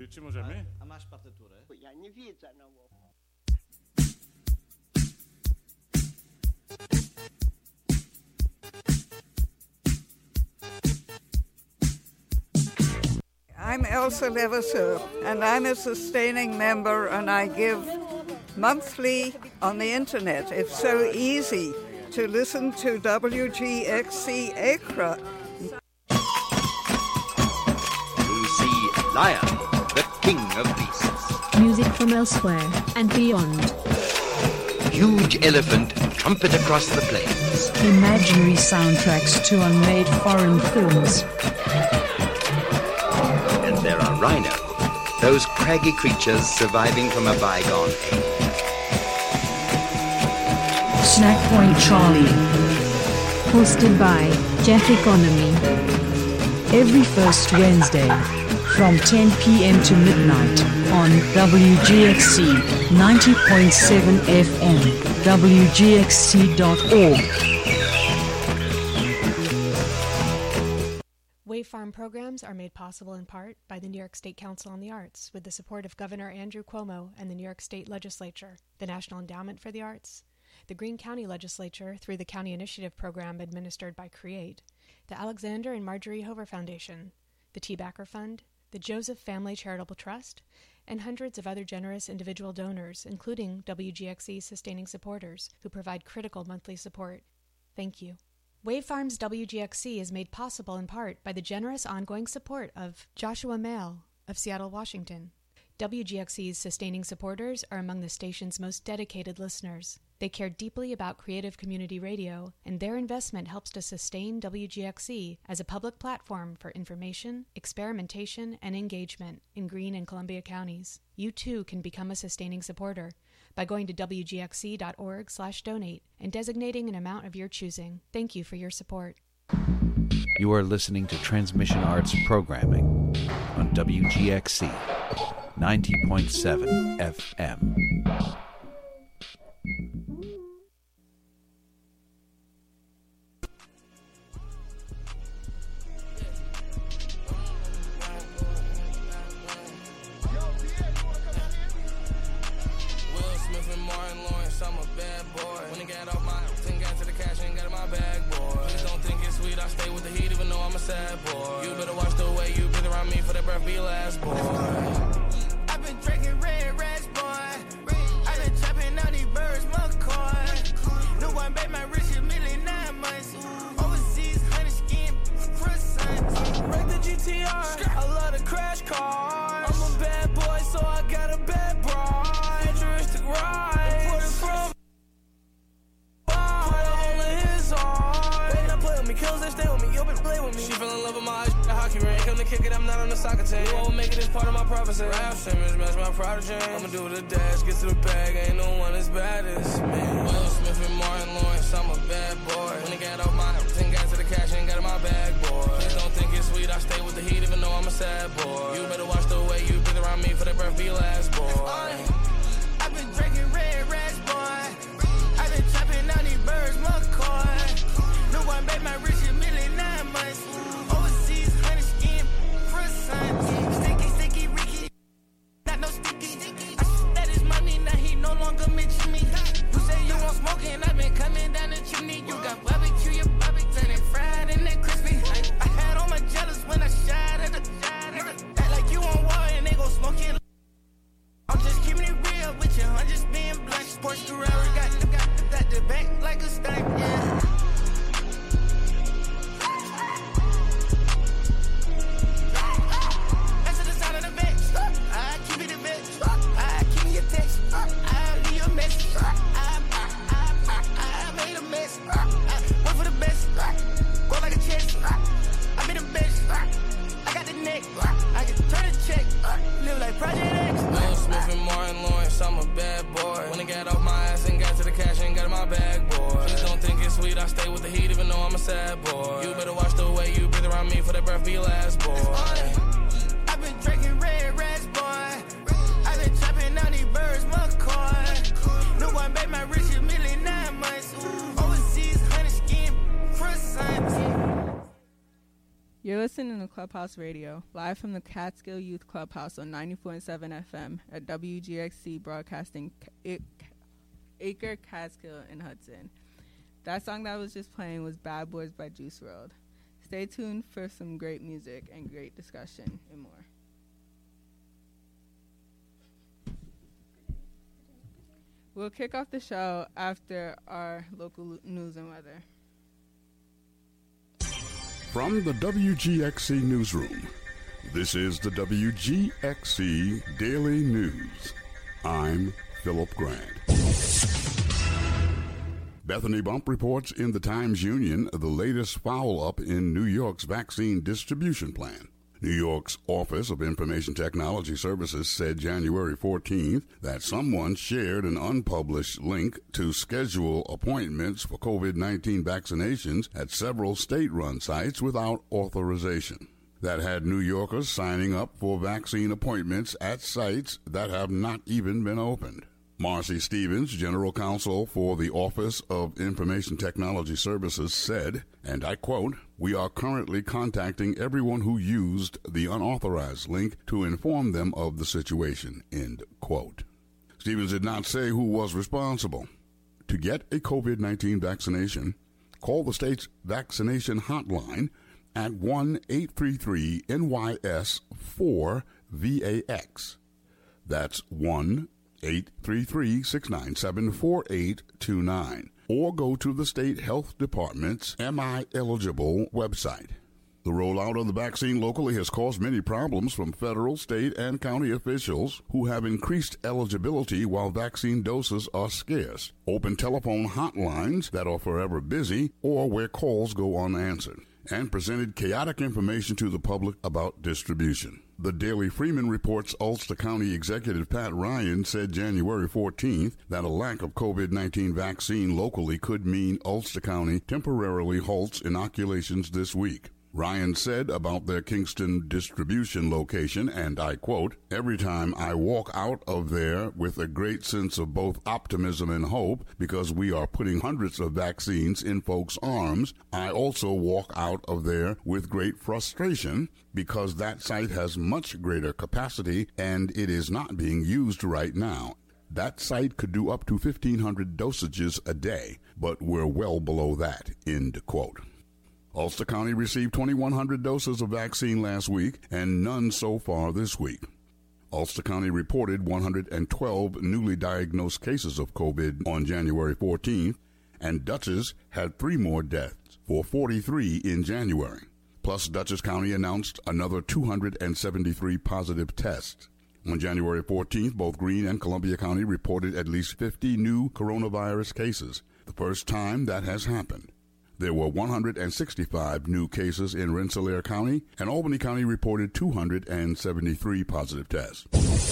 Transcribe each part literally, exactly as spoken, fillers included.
Включи, можemy? A masz partyturę? Ja nie widzę, no bo... I'm Elsa Levasseur, and I'm a sustaining member, and I give monthly on the internet. It's so easy to listen to W G X C Accra. You see Lion, the king of beasts. Music from elsewhere and beyond. Huge elephant trumpet across the plains. Imaginary soundtracks to unmade foreign films. And there are rhino, those craggy creatures surviving from a bygone age. Snack Point Charlie. Hosted by Jack Economy. Every first Wednesday from ten p.m. to midnight on W G X C ninety point seven F M, W G X C dot org. Wave Farm programs are made possible in part by the New York State Council on the Arts with the support of Governor Andrew Cuomo and the New York State Legislature, the National Endowment for the Arts, the Greene County Legislature through the County Initiative Program administered by CREATE, the Alexander and Marjorie Hoover Foundation, the T. Backer Fund, the Joseph Family Charitable Trust, and hundreds of other generous individual donors, including W G X C sustaining supporters, who provide critical monthly support. Thank you. Wave Farms W G X C is made possible in part by the generous ongoing support of Joshua Mail of Seattle, Washington. W G X C's sustaining supporters are among the station's most dedicated listeners. They care deeply about creative community radio, and their investment helps to sustain W G X C as a public platform for information, experimentation, and engagement in Greene and Columbia counties. You too can become a sustaining supporter by going to W G X C dot org slash donate and designating an amount of your choosing. Thank you for your support. You are listening to Transmission Arts programming on W G X C ninety point seven F M. Sad boy. You better watch the way you breathe around me for that breath be last, boy. I've been drinking red rats, boy. I've been chopping out these birds, McCoy. No one bet my rich a million nine months. Overseas, honey skin, croissant. Wreck the G T R, I love the crash cars. I'm a bad boy, so I got a bad broad. Futuristic ride. Imported from put a hole in his heart. They not play with me, kills they stay with me. You'll be play with me. She fell in love with my eyes, the hockey ring. Come to kick it, I'm not on the soccer team. You won't make it as part of my prophecy. Rap Simmons, match my prodigy. I'ma do the dash, get to the bag. Ain't no one as bad as me. Will Smith and Martin Lawrence, I'm a bad boy. When he got off my ten got to the cash, ain't got in my bag, boy. Please don't think it's sweet, I stay with the heat, even though I'm a sad boy. You better watch the way you breathe around me for that breath be last, boy. I've been drinking red rats, boy. I've been chopping out these birds, McCoy. No one bet my rich a million nine months. Overseas, honey skin, croissant. Sticky, sticky, Ricky. Not no sticky. I shoot that is money, now he no longer mention me. You say you want smoking, I've been coming down the chimney. You got barbecue, your barbecue, turning fried and that crispy. I, I had all my jealous when I shot at the nigga. Act like you on war and they gon' smoke it. I'm just keeping it real with you, I'm just being blunt. Sports Ferrari got, got, got the back like a stank, yeah. I'm a bad boy. When I got off my ass and got to the cash and got in my bag, boy. Please don't think it's sweet, I stay with the heat even though I'm a sad boy. You better watch the way you breathe around me for that breath be last, boy. I've been drinking red rats, boy. I've been chopping out these birds, McCoy. No one bet my rich a million nine months. Overseas, honey skin, croissant. You're listening to Clubhouse Radio, live from the Catskill Youth Clubhouse on ninety-four point seven F M at W G X C Broadcasting Acre, Catskill, and Hudson. That song that was just playing was Bad Boys by Juice world. Stay tuned for some great music and great discussion and more. We'll kick off the show after our local news and weather. From the W G X C Newsroom, this is the W G X C Daily News. I'm Philip Grant. Bethany Bump reports in the Times-Union the latest foul-up in New York's vaccine distribution plan. New York's Office of Information Technology Services said January fourteenth that someone shared an unpublished link to schedule appointments for COVID nineteen vaccinations at several state-run sites without authorization. That had New Yorkers signing up for vaccine appointments at sites that have not even been opened. Marcy Stevens, General Counsel for the Office of Information Technology Services, said, and I quote, "We are currently contacting everyone who used the unauthorized link to inform them of the situation," end quote. Stevens did not say who was responsible. To get a COVID nineteen vaccination, call the state's vaccination hotline at one eight three three N Y S four V A X. That's one eight three three, six nine seven, four eight two nine. Or go to the State Health Department's Am I Eligible website. The rollout of the vaccine locally has caused many problems from federal, state, and county officials who have increased eligibility while vaccine doses are scarce, open telephone hotlines that are forever busy, or where calls go unanswered, and presented chaotic information to the public about distribution. The Daily Freeman reports Ulster County Executive Pat Ryan said January fourteenth that a lack of COVID nineteen vaccine locally could mean Ulster County temporarily halts inoculations this week. Ryan said about their Kingston distribution location, and I quote, "Every time I walk out of there with a great sense of both optimism and hope because we are putting hundreds of vaccines in folks' arms, I also walk out of there with great frustration because that site has much greater capacity and it is not being used right now. That site could do up to fifteen hundred dosages a day, but we're well below that," end quote. Ulster County received twenty-one hundred doses of vaccine last week and none so far this week. Ulster County reported one hundred twelve newly diagnosed cases of COVID on January fourteenth, and Dutchess had three more deaths, for forty-three in January. Plus, Dutchess County announced another two hundred seventy-three positive tests. On January fourteenth, both Greene and Columbia County reported at least fifty new coronavirus cases, the first time that has happened. There were one hundred sixty-five new cases in Rensselaer County, and Albany County reported two hundred seventy-three positive tests.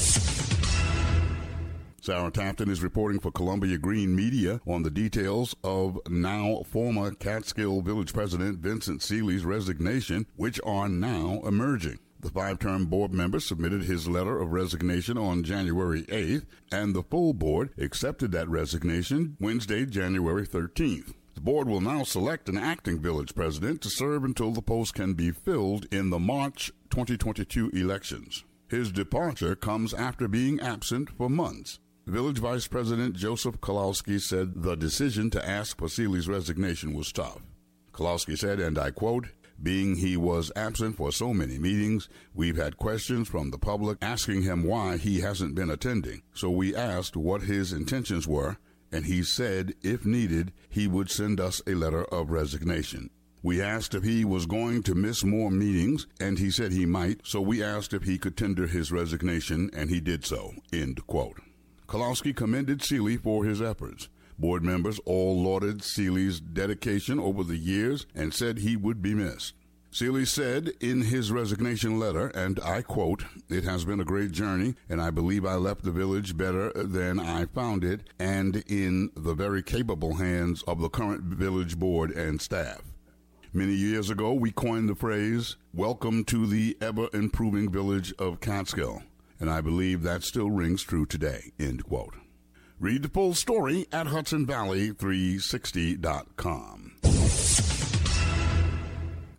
Sarah Tafton is reporting for Columbia Green Media on the details of now former Catskill Village President Vincent Seeley's resignation, which are now emerging. The five-term board member submitted his letter of resignation on January eighth, and the full board accepted that resignation Wednesday, January thirteenth. The board will now select an acting village president to serve until the post can be filled in the March twenty twenty-two elections. His departure comes after being absent for months. Village Vice President Joseph Kalowski said the decision to ask for Seeley's resignation was tough. Kalowski said, and I quote, "Being he was absent for so many meetings, we've had questions from the public asking him why he hasn't been attending. So we asked what his intentions were, and he said, if needed, he would send us a letter of resignation. We asked if he was going to miss more meetings, and he said he might, so we asked if he could tender his resignation, and he did so," end quote. Kalowski commended Seeley for his efforts. Board members all lauded Seeley's dedication over the years and said he would be missed. Seeley said in his resignation letter, and I quote, "It has been a great journey, and I believe I left the village better than I found it and in the very capable hands of the current village board and staff. Many years ago, we coined the phrase, 'Welcome to the ever-improving village of Catskill,' and I believe that still rings true today," end quote. Read the full story at Hudson Valley three sixty dot com.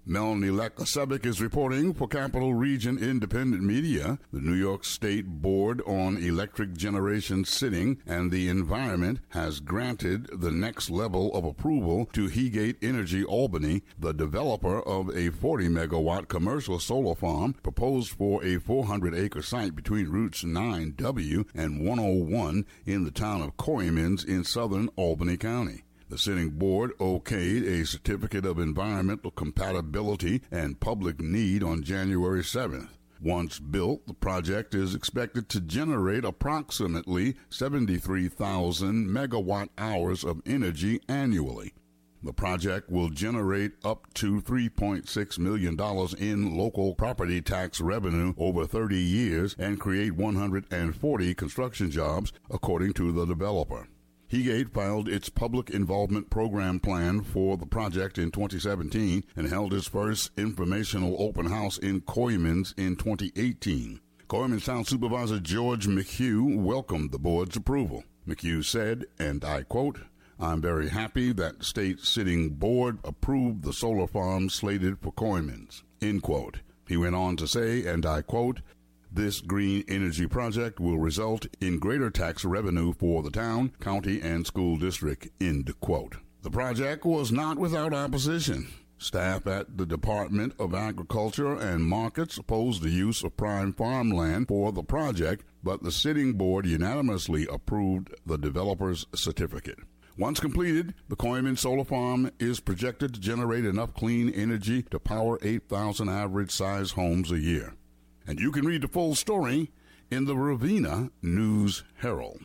Melanie Lekasevic is reporting for Capital Region Independent Media. The New York State Board on Electric Generation sitting and the Environment has granted the next level of approval to Heegate Energy Albany, the developer of a forty megawatt commercial solar farm proposed for a four hundred acre site between routes nine W and one oh one in the town of Coymans in southern Albany County. The sitting board okayed a certificate of environmental compatibility and public need on January seventh. Once built, the project is expected to generate approximately seventy-three thousand megawatt hours of energy annually. The project will generate up to three point six million dollars in local property tax revenue over thirty years and create one hundred forty construction jobs, according to the developer. Heegate filed its public involvement program plan for the project in twenty seventeen and held its first informational open house in Coymans in twenty eighteen. Coymans Town Supervisor George McHugh welcomed the board's approval. McHugh said, and I quote, "I'm very happy that the state sitting board approved the solar farm slated for Coymans," end quote. He went on to say, and I quote, "This green energy project will result in greater tax revenue for the town, county, and school district," end quote. The project was not without opposition. Staff at the Department of Agriculture and Markets opposed the use of prime farmland for the project, but the sitting board unanimously approved the developer's certificate. Once completed, the Coymans Solar Farm is projected to generate enough clean energy to power eight thousand average-sized homes a year. And you can read the full story in the Ravenna News Herald.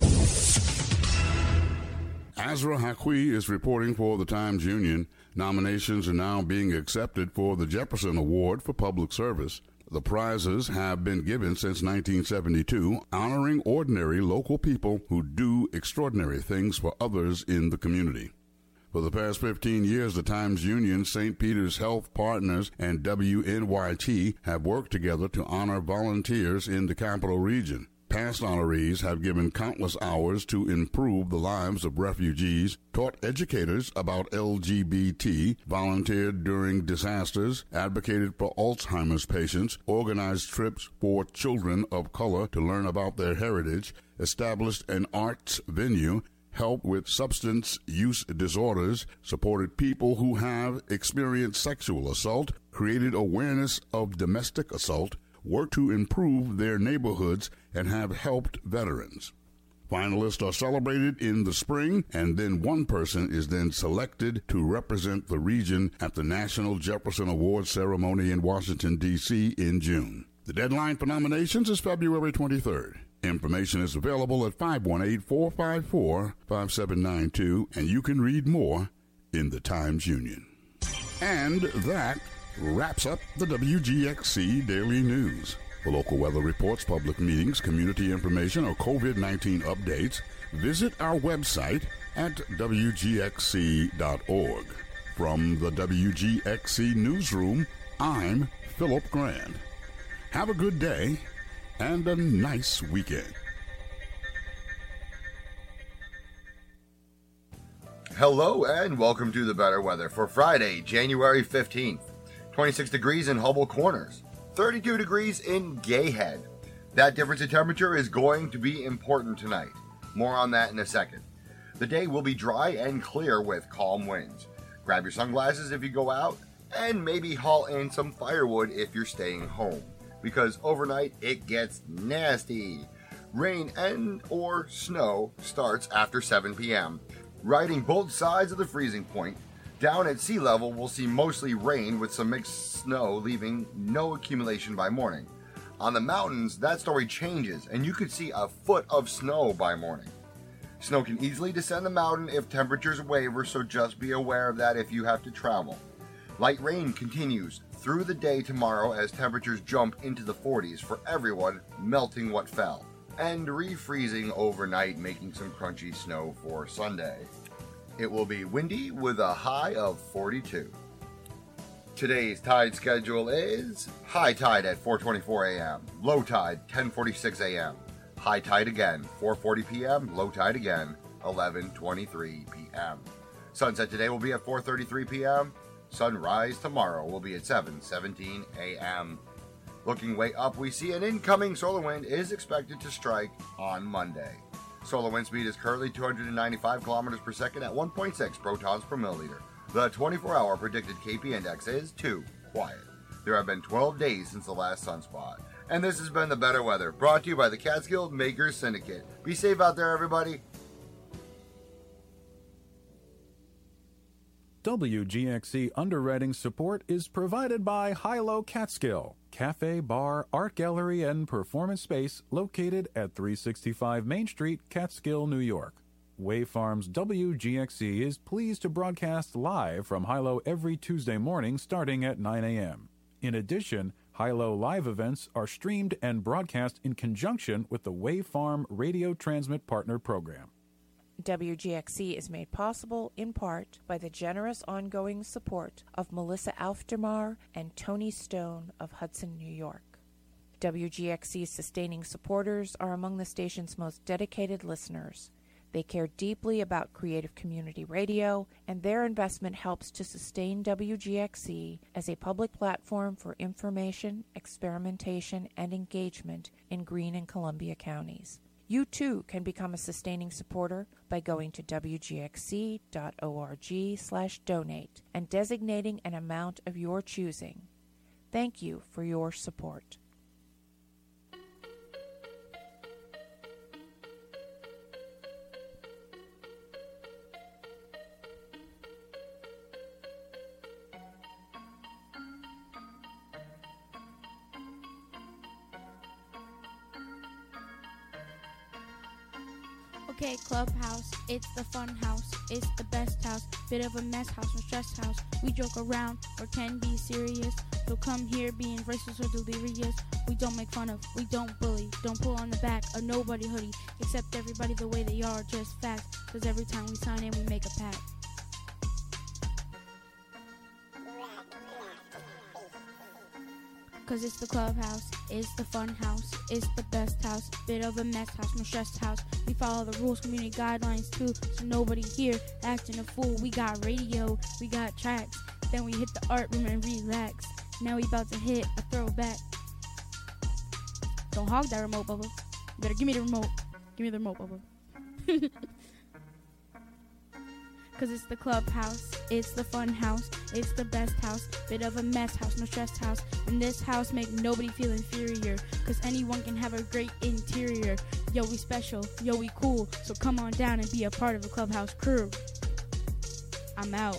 Azra Hakwi is reporting for the Times-Union. Nominations are now being accepted for the Jefferson Award for Public Service. The prizes have been given since nineteen seventy-two, honoring ordinary local people who do extraordinary things for others in the community. For the past fifteen years, the Times-Union, Saint Peter's Health Partners, and W N Y T have worked together to honor volunteers in the Capital Region. Past honorees have given countless hours to improve the lives of refugees, taught educators about L G B T, volunteered during disasters, advocated for Alzheimer's patients, organized trips for children of color to learn about their heritage, established an arts venue, helped with substance use disorders, supported people who have experienced sexual assault, created awareness of domestic assault, worked to improve their neighborhoods, and have helped veterans. Finalists are celebrated in the spring, and then one person is then selected to represent the region at the National Jefferson Awards ceremony in Washington, D C in June. The deadline for nominations is February twenty-third. Information is available at five one eight, four five four, five seven nine two, and you can read more in the Times-Union. And that wraps up the W G X C Daily News. For local weather reports, public meetings, community information, or COVID nineteen updates, visit our website at W G X C dot org. From the W G X C Newsroom, I'm Philip Grand. Have a good day and a nice weekend. Hello and welcome to the better weather for Friday, January fifteenth. twenty-six degrees in Hubble Corners, thirty-two degrees in Gayhead. That difference in temperature is going to be important tonight. More on that in a second. The day will be dry and clear with calm winds. Grab your sunglasses if you go out, and maybe haul in some firewood if you're staying home, because overnight it gets nasty. Rain and or snow starts after seven p.m. Riding both sides of the freezing point. Down at sea level, we'll see mostly rain with some mixed snow, leaving no accumulation by morning. On the mountains, that story changes, and you could see a foot of snow by morning. Snow can easily descend the mountain if temperatures waver, so just be aware of that if you have to travel. Light rain continues through the day tomorrow as temperatures jump into the forties for everyone, melting what fell, and refreezing overnight, making some crunchy snow for Sunday. It will be windy with a high of forty-two. Today's tide schedule is high tide at four twenty-four a.m., low tide ten forty-six a.m., high tide again four forty p.m., low tide again eleven twenty-three p.m. Sunset today will be at four thirty-three p.m., Sunrise tomorrow will be at seven seventeen a.m. Looking way up, we see an incoming solar wind is expected to strike on Monday. Solar wind speed is currently two hundred ninety-five kilometers per second at one point six protons per milliliter. The twenty-four hour predicted K P index is two, quiet. There have been twelve days since the last sunspot. And this has been The Better Weather, brought to you by the Catskill Makers Syndicate. Be safe out there, everybody. W G X C underwriting support is provided by Hilo Catskill, cafe, bar, art gallery, and performance space located at three sixty-five Main Street, Catskill, New York. Wave Farms W G X C is pleased to broadcast live from Hilo every Tuesday morning starting at nine a.m. In addition, Hilo live events are streamed and broadcast in conjunction with the Wave Farm Radio Transmit Partner Program. W G X C is made possible in part by the generous ongoing support of Melissa Aufdermar and Tony Stone of Hudson, New York. W G X C's sustaining supporters are among the station's most dedicated listeners. They care deeply about creative community radio, and their investment helps to sustain W G X C as a public platform for information, experimentation, and engagement in Greene and Columbia counties. You too can become a sustaining supporter by going to w g x c dot org slash donate and designating an amount of your choosing. Thank you for your support. Okay, Clubhouse, it's the fun house, it's the best house, bit of a mess house, no stress house. We joke around or can be serious, so come here being racist or delirious. We don't make fun of, we don't bully, don't pull on the back of nobody hoodie, accept everybody the way they are, just facts, cause every time we sign in we make a pact. Cause it's the clubhouse, it's the fun house, it's the best house, bit of a mess house, no stress house. We follow the rules, community guidelines too, so nobody here acting a fool. We got radio, we got tracks, then we hit the art room and relax. Now we about to hit a throwback. Don't hog that remote, Bubba. You better give me the remote. Give me the remote, Bubba. Cause it's the clubhouse, it's the fun house, it's the best house, bit of a mess house, no stress house. In this house, make nobody feel inferior, cause anyone can have a great interior. Yo, we special, yo, we cool, so come on down and be a part of the clubhouse crew. I'm out.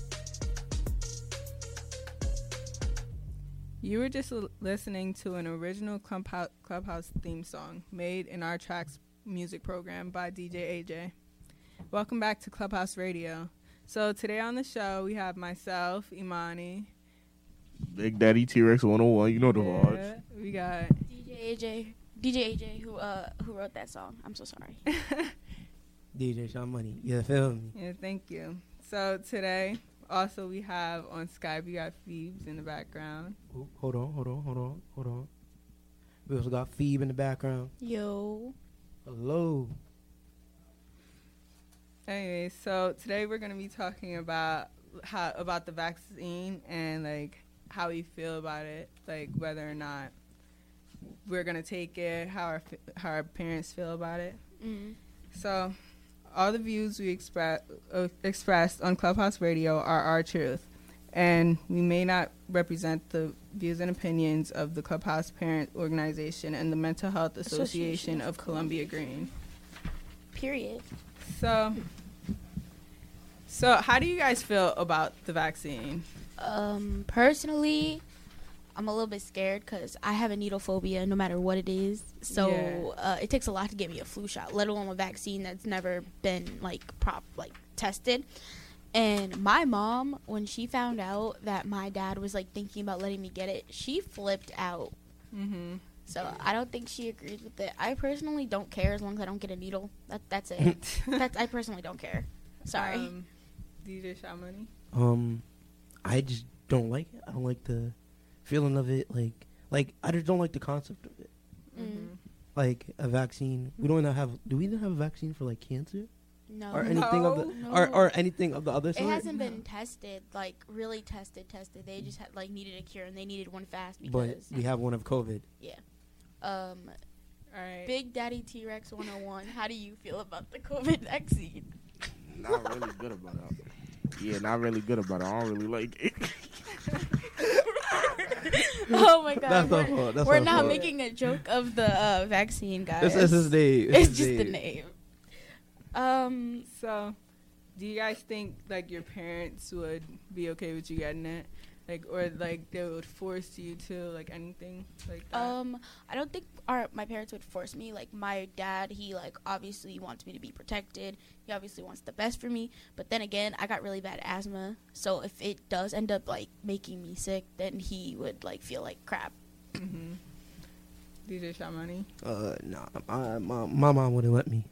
You were just l- listening to an original Clubhouse, Clubhouse theme song made in our Tracks music program by D J A J. Welcome back to Clubhouse Radio. So today on the show, we have myself, Imani. Big Daddy T-Rex one oh one, you know the yeah, vibes. We got D J A J, D J A J who uh who wrote that song. I'm so sorry. D J Sean Money. You feel me? Yeah, thank you. So today, also we have on Skype, we got Phoebes in the background. Ooh, hold on, hold on, hold on, hold on. We also got Phoebe in the background. Yo. Hello. Anyway, so today we're going to be talking about how about the vaccine and like how we feel about it, like whether or not we're going to take it, how our how our parents feel about it. Mm. So all the views we express uh, expressed on Clubhouse Radio are our truth, and we may not represent the views and opinions of the Clubhouse Parent Organization and the Mental Health Association, Association of Columbia Greene. Period. So, so how do you guys feel about the vaccine? Um, personally, I'm a little bit scared because I have a needle phobia no matter what it is. So Yeah. uh, it takes a lot to get me a flu shot, let alone a vaccine that's never been like prop like tested. And my mom, when she found out that my dad was like thinking about letting me get it, she flipped out. Mm-hmm. So I don't think she agrees with it. I personally don't care as long as I don't get a needle. That that's it. that's I personally don't care. Sorry. Um, D J Shamani? Um, I just don't like it. I don't like the feeling of it. Like, like I just don't like the concept of it. Mm. Like a vaccine. We don't even have. Do we even have a vaccine for like cancer? No. Or anything of the No. or or anything of the other It sort? hasn't been tested, like really tested, tested. They just had like needed a cure and they needed one fast But because we have one of COVID. yeah. Um, All right. Big Daddy T-Rex one oh one. How do you feel about the COVID vaccine? Not really good about it. Yeah, not really good about it. I don't really like it. Oh my god. That's we're our fault. That's we're our not fault. making a joke of the uh, vaccine, guys. It's- it's his name. It's It's his just the name. name. Um. So, do you guys think like your parents would be okay with you getting it, like, or like they would force you to, like, anything like that? Um, I don't think our my parents would force me. Like my dad, he like obviously wants me to be protected. He obviously wants the best for me. But then again, I got really bad asthma, so if it does end up like making me sick, then he would like feel like crap. Mm-hmm. D J Shamani. Uh, no, my, my my mom wouldn't let me.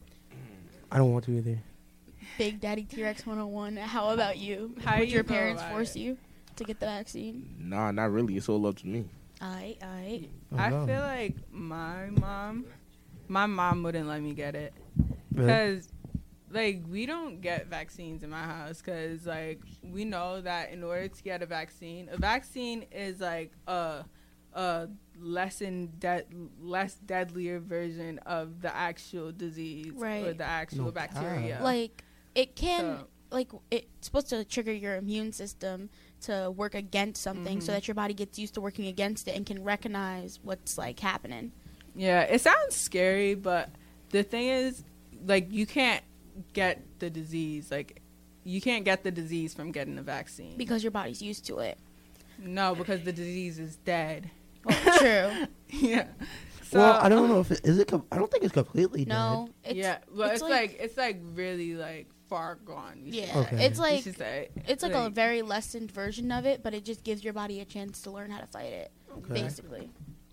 I don't want to either. Big Daddy T-Rex one oh one. How about you? How would you your feel parents about force it? you to get the vaccine? Nah, not really. It's all up to me. I I. I feel like my mom, my mom wouldn't let me get it Really? because, like, we don't get vaccines in my house because, like, we know that in order to get a vaccine, a vaccine is like a a lessen de- less deadlier version of the actual disease Right. or the actual No bacteria. cap. Like it can So- like it's supposed to trigger your immune system to work against something so Mhm. that your body gets used to working against it and can recognize what's like happening. Yeah, it sounds scary, but the thing is, like, you can't get the disease. Like, you can't get the disease from getting the vaccine. Because your body's used to it. No, because the disease is dead. Well, true. Yeah. So, well, I don't know if it is it. Com- I don't think it's completely No, dead. it's, yeah, well, it's it's, like, like, it's like really like far gone. we should yeah, say. Okay. it's We like should say. it's like, a very lessened version of it, but it just gives your body a chance to learn how to fight it. Okay. Basically.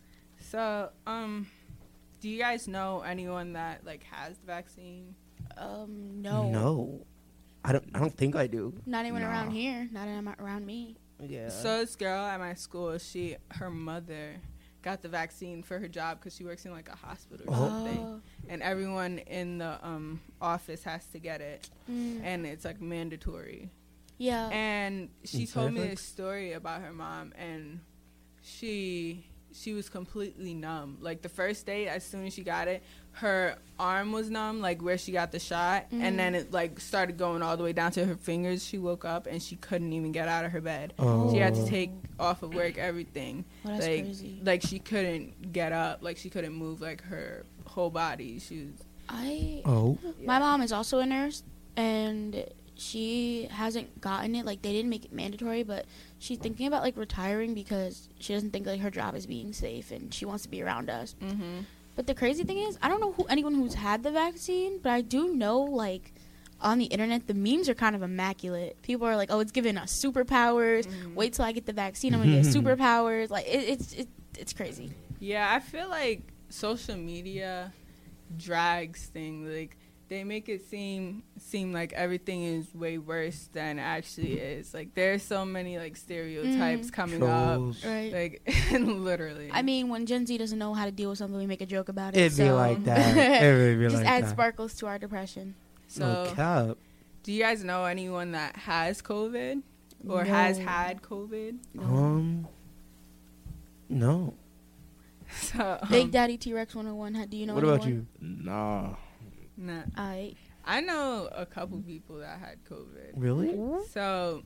So, um, do you guys know anyone that like has the vaccine? Um, no, No, I don't. I don't think I do. not anyone Nah. around here, not anyone around me. Yeah. So this girl at my school, she her mother got the vaccine for her job because she works in like a hospital or Oh. something, and everyone in the um office has to get it, Mm. and it's like mandatory. Yeah. And she In told me Fairfax? this story about her mom, and she she was completely numb. Like the first day, as soon as she got it, her arm was numb, like where she got the shot, Mhm. and then it like started going all the way down to her fingers. She woke up and she couldn't even get out of her bed. Oh. She had to take off of work everything. Oh, that's like crazy. like she couldn't get up, like she couldn't move like her whole body. She was I Oh. My mom is also a nurse, and she hasn't gotten it. Like, they didn't make it mandatory, but she's thinking about, like, retiring because she doesn't think, like, her job is being safe, and she wants to be around us. mm-hmm. But the crazy thing is, I don't know who anyone who's had the vaccine, but I do know, like, on the internet, the memes are kind of immaculate. People are like, oh, it's giving us superpowers. Mhm. Wait till I get the vaccine, I'm going to get superpowers. Like, it, it's it, it's crazy. Yeah, I feel like social media drags things. Like they make it seem seem like everything is way worse than it actually is. Like there's so many like stereotypes Mm. coming Trolls. up. Right. Like literally. I mean, when Gen Z doesn't know how to deal with something, we make a joke about it. It'd be so like that. It would be just like add that. sparkles to our depression. so No cap. do you guys know anyone that has COVID or has No. had COVID? Um. No. So um, Big Daddy T-Rex one oh one. How do you know? What about anyone? you? Nah. nah. I I know a couple people that had COVID. Really? So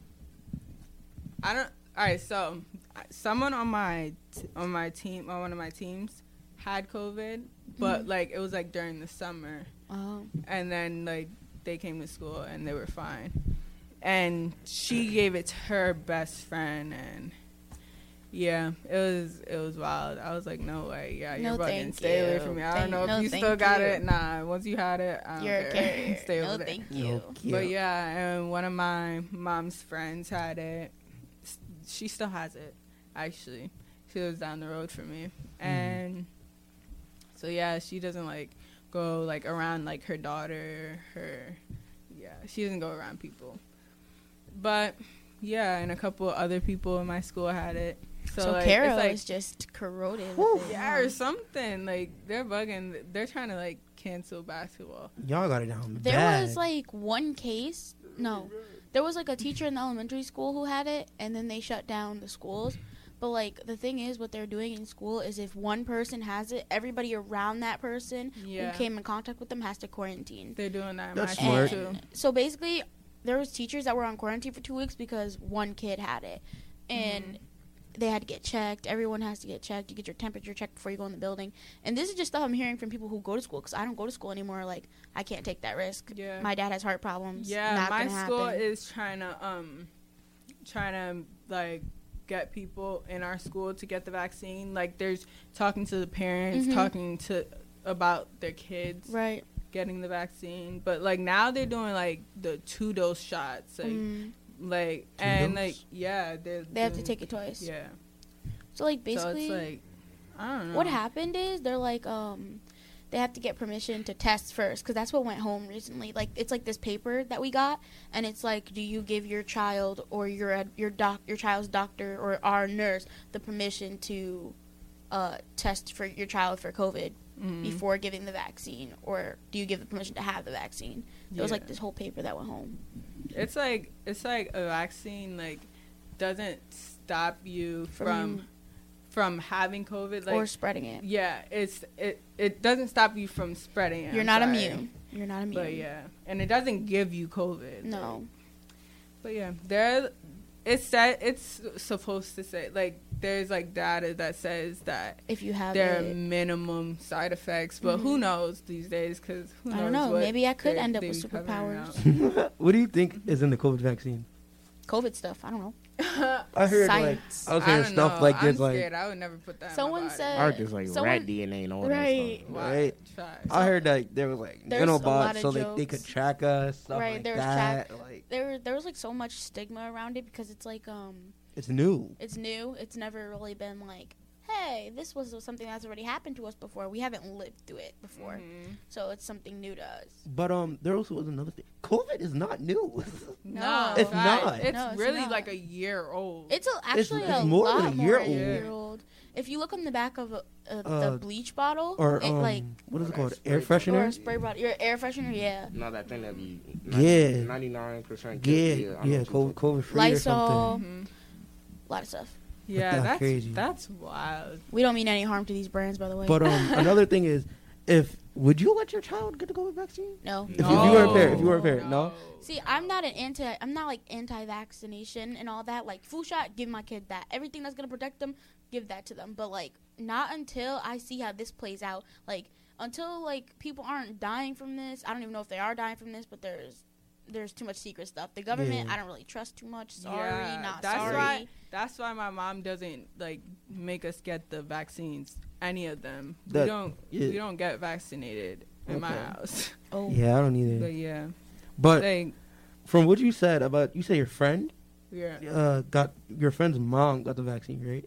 I don't. All right. So uh, someone on my t- on my team on one of my teams had COVID, but Mhm. like it was like during the summer, Oh. and then like they came to school and they were fine, and she gave it to her best friend, and yeah, it was it was wild. I was like, no way, yeah, you're No, fucking thank stay away you. from me. I Thank- don't know no, if you thank still got you. it. Nah, once you had it, I don't You're a care. carrier. Stay No, over there. thank you. But yeah, and one of my mom's friends had it. S- She still has it, actually. She lives down the road from me, and so yeah, she doesn't like go like around like her daughter. Her, yeah, she doesn't go around people. But yeah, and a couple other people in my school had it. So, So, like, Carol it's like, is just corroded. Whew, with it, yeah, huh? or something. Like they're bugging. They're trying to like cancel basketball. Y'all got it down There bad. was like one case. No, there was like a teacher in the elementary school who had it, and then they shut down the schools. But like the thing is, what they're doing in school is if one person has it, everybody around that person Yeah. who came in contact with them has to quarantine. They're doing that in That's my smart. school, too. So basically, there was teachers that were on quarantine for two weeks because one kid had it, and Mhm. they had to get checked. Everyone has to get checked. You get your temperature checked before you go in the building. And this is just stuff I'm hearing from people who go to school, because I don't go to school anymore. Like, I can't take that risk. Yeah. My dad has heart problems. Yeah, Not my gonna school happen. is trying to um trying to like get people in our school to get the vaccine. Like, there's talking to the parents, Mhm. talking to about their kids right getting the vaccine. But like now they're doing like the two dose shots, like Mm. like Two and dose? like yeah, they're They have to doing- take it twice. Yeah. So like basically, so it's like I don't know what happened is they're like um they have to get permission to test first, because that's what went home recently. Like, it's like this paper that we got, and it's like, do you give your child or your ad- your doc your child's doctor or our nurse the permission to uh, test for your child for COVID Mhm. before giving the vaccine, or do you give the permission to have the vaccine? It was like Yeah. this whole paper that went home. It's like it's like a vaccine like doesn't stop you From- from from having COVID, like Or spreading it. Yeah, it's it it doesn't stop you from spreading it. You're I'm not sorry. immune. You're not immune. But yeah, and it doesn't give you COVID. No. like- but yeah, there it's that it's supposed to say like there's like data that says that if you have there are it. minimum side effects, but who Mhm. knows these days? Because who knows I don't know. what Maybe I could they- end up they with be covering superpowers. out. What do you think is in the COVID vaccine? COVID stuff. I don't know. I heard Science. like I was I hearing don't stuff know. like I'm this, like scared. I would never put that. Someone in my body. said- Art is like someone- rat D N A and all Right. that stuff. right. Try. I heard like there was like There's a lot nanobots, of so like they could jokes. track us, stuff right. like there was that. track. Like There, there was like so much stigma around it because it's like um, it's new. it's new. It's never really been like, hey, this was something that's already happened to us before. We haven't lived through it before, Mhm. so it's something new to us. But um, there also was another thing. COVID is not new. No, It's right. not. It's No, it's really not. like a year old. It's a, actually it's a more lot than a more year than a old. year old. If you look on the back of a, uh, Uh, the bleach bottle, or it um, like what is it called? spray Air bottle. or freshener. a spray bottle, your air freshener, yeah. No, that thing that be Yeah. ninety-nine percent. Yeah, I know yeah, what you're COVID, COVID free or Lysol, something. Mhm. a lot of stuff. Yeah, that's that's crazy. That's wild. We don't mean any harm to these brands, by the way. But um, another thing is, if would you let your child get the COVID vaccine? no. If, if you were a parent, if you were a parent, no. See, I'm not an anti. I'm not like anti-vaccination and all that. Like flu shot, give my kid that. Everything that's gonna protect them, give that to them. But like, not until I see how this plays out. Like until like people aren't dying from this. I don't even know if they are dying from this, but there's there's too much secret stuff. The government, Yeah. I don't really trust too much. Sorry, Yeah, not that's sorry. why. That's why my mom doesn't like make us get the vaccines. Any of them. That- we don't. yeah. We don't get vaccinated in my Okay. house. Oh, Yeah, I don't either. But yeah, But like from what you said about, you say your friend yeah. uh, got your friend's mom got the vaccine, right?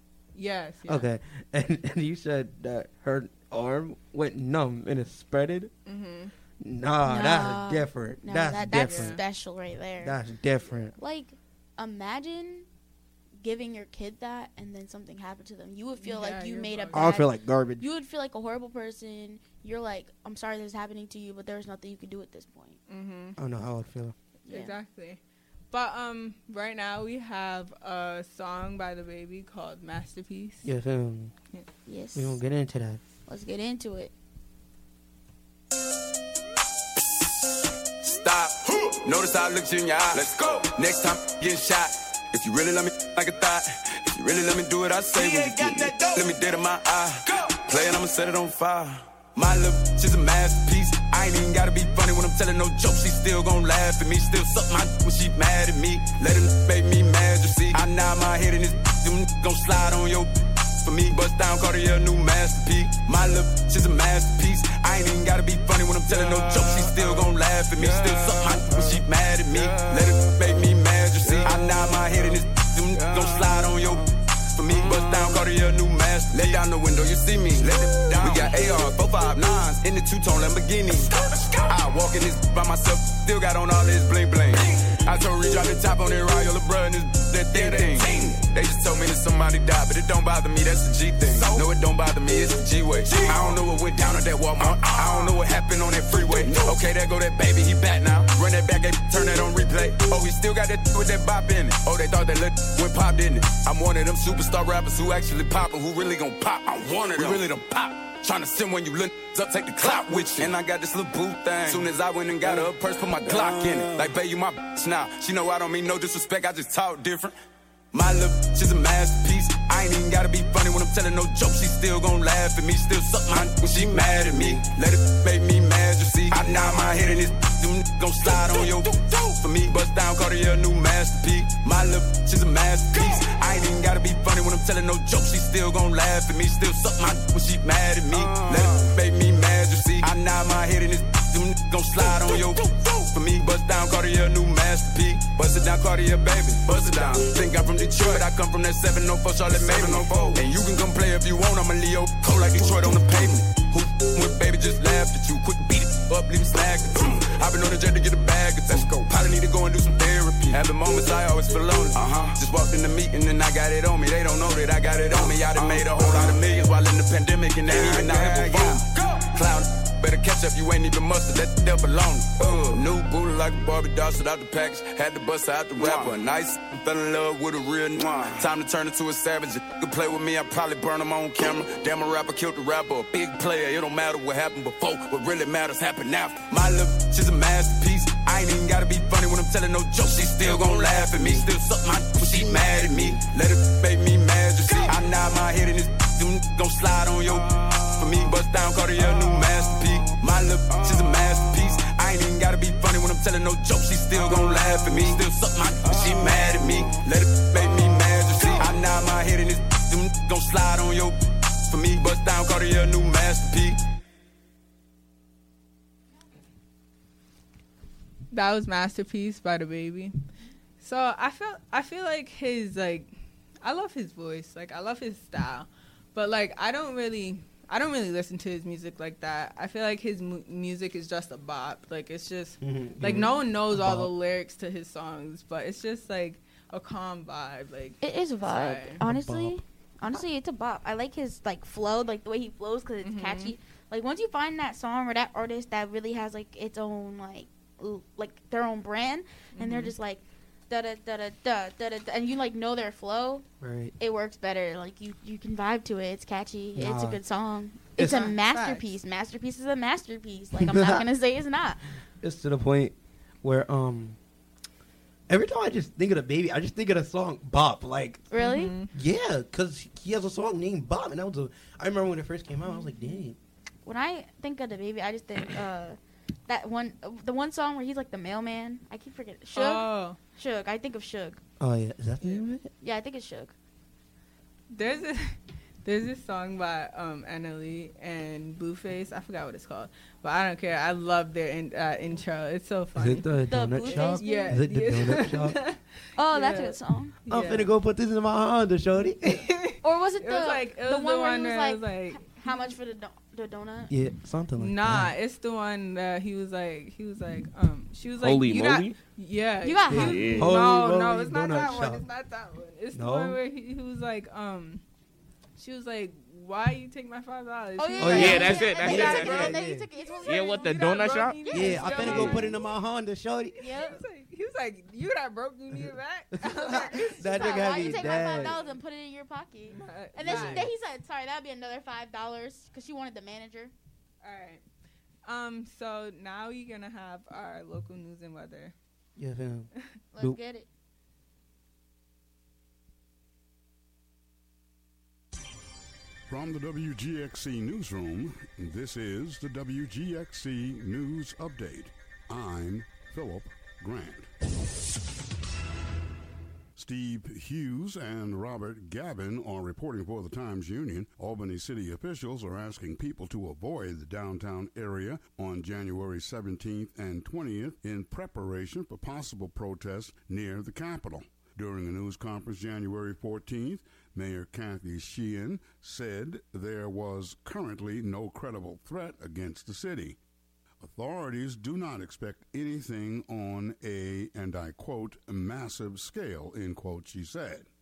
Yes. Yeah. Okay, and, and you said that her arm went numb and it spreaded. Mhm. Nah, Nah. that's different. No, that's that, that's different. special right there. That's different. Like, imagine giving your kid that and then something happened to them. You would feel Yeah, like you you're made a bugged. bad... I would feel like garbage. You would feel like a horrible person. You're like, I'm sorry this is happening to you, but there's nothing you can do at this point. Mhm. I don't know how I'd feel. Yeah. Exactly. But um, right now we have a song by the baby called "Masterpiece." Yes, um, Yes. we don't get into that. Let's get into it. Stop. Notice how I looked you in your eye. Let's go. Next time, getting shot. If you really let me like a thought. If you really let me do what I say, when you get me, let me dead in my eye. Play it, I'ma set it on fire. My little she's a masterpiece. I ain't even gotta be funny when I'm telling no jokes. She still gon' laugh at me. Still suck my when she mad at me. Let him make me mad, you see. I nod my head in this them gon' slide on your for me. Bust down Cartier, new masterpiece. My little she's a masterpiece. I ain't even gotta be funny when I'm telling no jokes. She still gon' laugh at me. Still suck my when she mad at me. Let her make me mad, you see. I nod my head in this them gon' slide on your for me. Bust down Cartier, new masterpiece. Let down the window, you see me. Let it down. We got A R, four five nines in the two-tone Lamborghini. I walk in this by myself, still got on all this bling bling. I told Reach drop the top on that Royal LeBron, this that thing thing. They just told me to somebody die, but it don't bother me, that's the G thing. No, it don't bother me, it's the G-way. I don't know what went down at that Walmart. I don't know what happened on that freeway. Okay, there go that baby, he back now. Run that back, turn that on replay. Oh, he still got that with that bop in it. Oh, they thought that look went pop, didn't it? I'm one of them superstar rappers who actually pop and who really gon' pop. I wanted them. We really done pop. Tryna send when you look up, take the clout with you. And I got this little boo thing. Soon as I went and got her a purse, put my Glock in it. Like, babe, you my bitch now. She know I don't mean no disrespect, I just talk different. My little bitch is a masterpiece. I ain't even gotta be funny when I'm telling no joke. She still gon' laugh at me, still suck my when she mad at me. Let it make me mad, you see. I nod my head in this, them gon' slide on your for me. Bust down, Cartier, new masterpiece. My little bitch is a masterpiece. I ain't even gotta be funny when I'm telling no joke. She still gon' laugh at me, still suck my when she mad at me. Let it make me mad, you see. I nod my head in this, them gon' slide on your for me. Bust down, Cartier, new masterpiece. Bust it down, Cartier, baby. Bust it down. Think I'm from Detroit, I come from that seven oh four Charlotte Maven. And you can come play if you want, I'm a Leo, cold like Detroit on the pavement. Who with baby just laughed at you, quick beat it up, leave it snagged. I've been on the jet to get a bag of let's go. Probably need to go and do some therapy. Having moments I always feel lonely. Uh-huh. Just walked in the meeting and I got it on me. They don't know that I got it on me. I done made a whole lot of millions while in the pandemic and ain't even out here performing. Clown. Better catch up, you ain't even mustard, that the devil alone. Uh, new booty like a Barbie doll, shit out the package. Had to bust out the rapper. Nice, fell in love with a real n- Time to turn into a savage. You could play with me, I probably burn him on camera. Damn, a rapper killed the rapper, a big player. It don't matter what happened before, what really matters happened after. My little she's a masterpiece. I ain't even gotta be funny when I'm telling no joke. She still gon' laugh at me, still suck my when she mad at me. Let it make me mad, you see. I nod my head in this, them gon' slide on your for me. Bust down, Cartier, new masterpiece. My little bitch is a masterpiece. I ain't even gotta be funny when I'm telling no joke. She still gon' laugh at me, still suck my when she mad at me. Let it make me mad, you see. I nod my head in this, them gon' slide on your for me. Bust down, Cartier, new masterpiece. That was Masterpiece by DaBaby. So I feel I feel like his like I love his voice, like I love his style, but like I don't really I don't really listen to his music like that. I feel like his mu- music is just a bop. Like it's just Mm-hmm. like no one knows all the lyrics to his songs, but it's just like a calm vibe. Like It is a vibe. sorry. Honestly, honestly, it's a bop. I like his like flow, like the way he flows, because it's Mhm. catchy. Like once you find that song or that artist that really has like its own like l- like their own brand, and they're Mhm. just like da da da da da da da, and you like know their flow. Right. It works better. Like you you can vibe to it. It's catchy. It's a Nah. good song. It's- It's, a Facts. masterpiece. Masterpiece is a masterpiece. Like I'm not gonna say it's not. It's to the point where um every time I just think of DaBaby, I just think of the song Bop. Like Really? Mhm. yeah, because he has a song named Bop, and that was a. I remember when it first came out, I was like, dang. When I think of DaBaby, I just think uh, that one, uh, the one song where he's like the mailman. I keep forgetting. Suge. Oh, Suge. I think of Suge. Oh yeah, is that the name of it? Yeah, I think it's Suge. there's a there's this song by um Anna Lee and Blueface. I forgot what it's called, but I don't care. I love their in, uh, intro. It's so Is funny. it the, donut Blueface shop? thing? Yeah. Is it the yeah. donut shop? Oh, that's a Yeah. good song. I'm Yeah. finna go put this in my Honda, shorty. Or was it It the was like it the was one the where one he was where like, it was like how much for the do- the donut? yeah, something like nah, that. it's the one that he was like he was like um she was like Holy you got moly? yeah You got he- hot. Yeah. Holy no no moly it's not donut that one shop. it's not that one it's No? the one where he, he was like um she was like why you take my five dollars Oh, He was yeah, Oh, like, yeah, that's it, And that's then it, you that's took it. And then you Yeah. took it. It's Yeah, what the "You not donut broke, shop? you need Yeah, it I still finna go need put it." it in my Honda, shorty. He Yep. was like, he was like, you that broke, you need it back. I was like, That Why nigga had you me take my five dead. dollars and put it in your pocket? "Nah, And then, nah." she, then he said, "Sorry, that'd be another five dollars because she wanted the manager." All right. Um. So now you're gonna have our local news and weather. Yeah, fam. Let's Boop. get it. From the W G X C newsroom, this is the W G X C News Update. I'm Philip Grant. Steve Hughes and Robert Gavin are reporting for the Times-Union. Albany city officials are asking people to avoid the downtown area on January seventeenth and twentieth in preparation for possible protests near the Capitol. During a news conference January fourteenth, Mayor Kathy Sheehan said there was currently no credible threat against the city. Authorities do not expect anything on a, and I quote, massive scale, end quote, she said.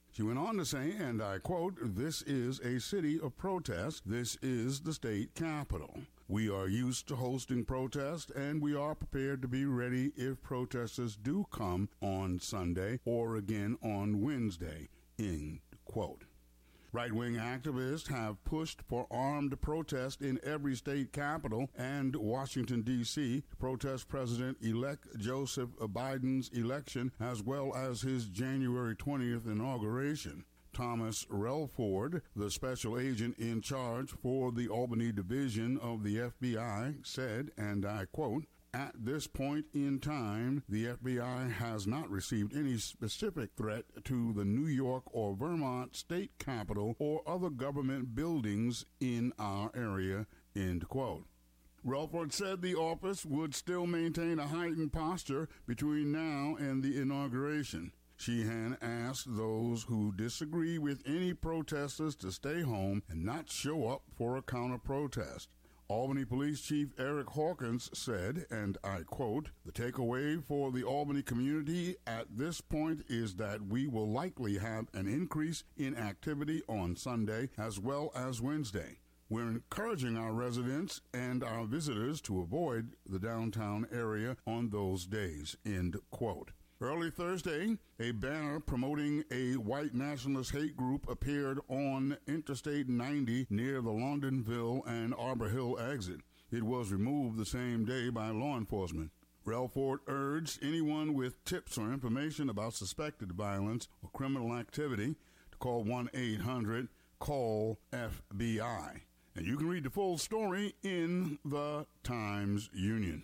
She went on to say, and I quote, "This is a city of protest. This is the state capital. We are used to hosting protests, and we are prepared to be ready if protesters do come on Sunday or again on Wednesday," end quote. Right-wing activists have pushed for armed protest in every state capital and Washington, D C to protest President-elect Joseph Biden's election as well as his January twentieth inauguration. Thomas Relford, the special agent in charge for the Albany division of the F B I, said, and I quote, "At this point in time, the F B I has not received any specific threat to the New York or Vermont state capitol or other government buildings in our area," end quote. Relford said the office would still maintain a heightened posture between now and the inauguration. Sheehan asked those who disagree with any protesters to stay home and not show up for a counter-protest. Albany Police Chief Eric Hawkins said, and I quote, "The takeaway for the Albany community at this point is that we will likely have an increase in activity on Sunday as well as Wednesday. We're encouraging our residents and our visitors to avoid the downtown area on those days," end quote. Early Thursday, a banner promoting a white nationalist hate group appeared on Interstate ninety near the Londonville and Arbor Hill exit. It was removed the same day by law enforcement. Relford urged anyone with tips or information about suspected violence or criminal activity to call one eight hundred call F B I. And you can read the full story in the Times-Union.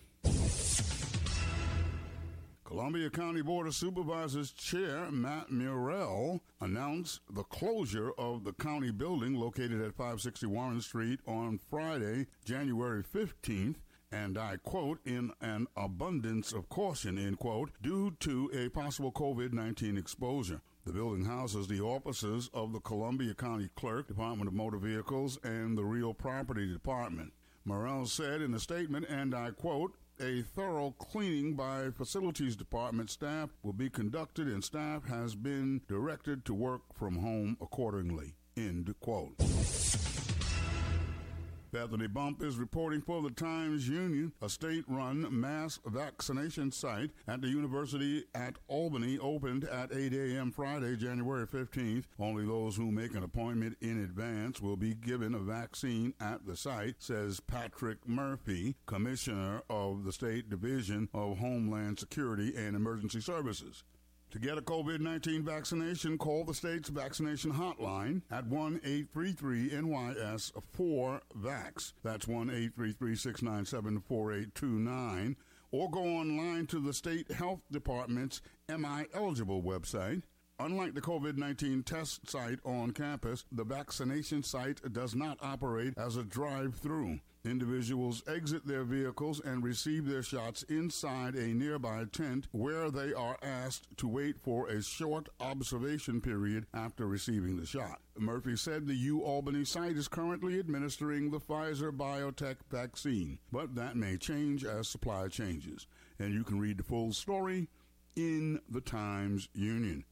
Columbia County Board of Supervisors Chair Matt Murrell announced the closure of the county building located at five sixty Warren Street on Friday, January fifteenth, and I quote, "in an abundance of caution," end quote, due to a possible COVID nineteen exposure. The building houses the offices of the Columbia County Clerk, Department of Motor Vehicles, and the Real Property Department. Murrell said in a statement, and I quote, "A thorough cleaning by Facilities Department staff will be conducted and staff has been directed to work from home accordingly," end quote. Bethany Bump is reporting for the Times-Union. A state-run mass vaccination site at the University at Albany opened at eight a.m. Friday, January fifteenth. Only those who make an appointment in advance will be given a vaccine at the site, says Patrick Murphy, Commissioner of the State Division of Homeland Security and Emergency Services. To get a COVID nineteen vaccination, call the state's vaccination hotline at one eight three three N Y S four vax. That's one eight three three, six nine seven, four eight two nine. Or go online to the State Health Department's Am I Eligible website. Unlike the COVID nineteen test site on campus, the vaccination site does not operate as a drive-through. Individuals exit their vehicles and receive their shots inside a nearby tent where they are asked to wait for a short observation period after receiving the shot. Murphy said the UAlbany site is currently administering the Pfizer BioNTech vaccine, but that may change as supply changes. And you can read the full story in the Times-Union.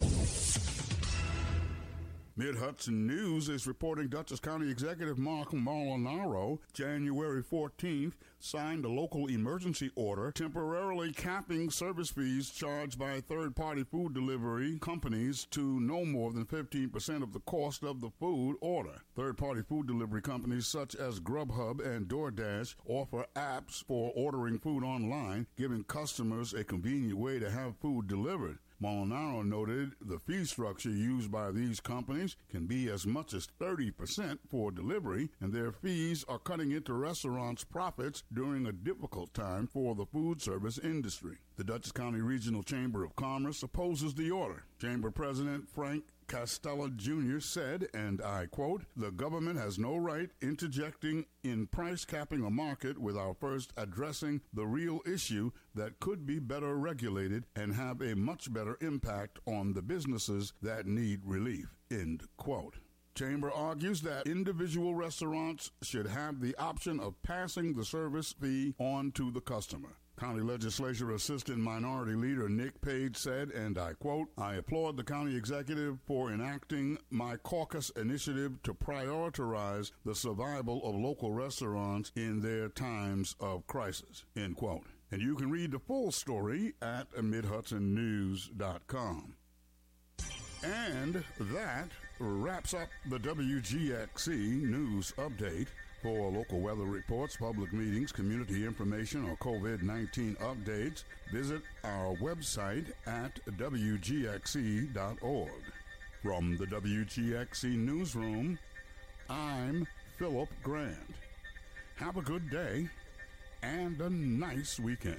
Mid-Hudson News is reporting Dutchess County Executive Mark Molinaro, January fourteenth, signed a local emergency order temporarily capping service fees charged by third-party food delivery companies to no more than fifteen percent of the cost of the food order. Third-party food delivery companies such as Grubhub and DoorDash offer apps for ordering food online, giving customers a convenient way to have food delivered. Molinaro noted the fee structure used by these companies can be as much as thirty percent for delivery, and their fees are cutting into restaurants' profits during a difficult time for the food service industry. The Dutchess County Regional Chamber of Commerce opposes the order. Chamber President Frank Castella Junior said, and I quote, "The government has no right interjecting in price capping a market without first addressing the real issue that could be better regulated and have a much better impact on the businesses that need relief," end quote. Chamber argues that individual restaurants should have the option of passing the service fee on to the customer. County Legislature Assistant Minority Leader Nick Page said, and I quote, "I applaud the county executive for enacting my caucus initiative to prioritize the survival of local restaurants in their times of crisis," end quote. And you can read the full story at mid hudson news dot com. And that wraps up the W G X C News Update. For local weather reports, public meetings, community information, or COVID nineteen updates, visit our website at W G X C dot org. From the W G X C Newsroom, I'm Philip Grant. Have a good day and a nice weekend.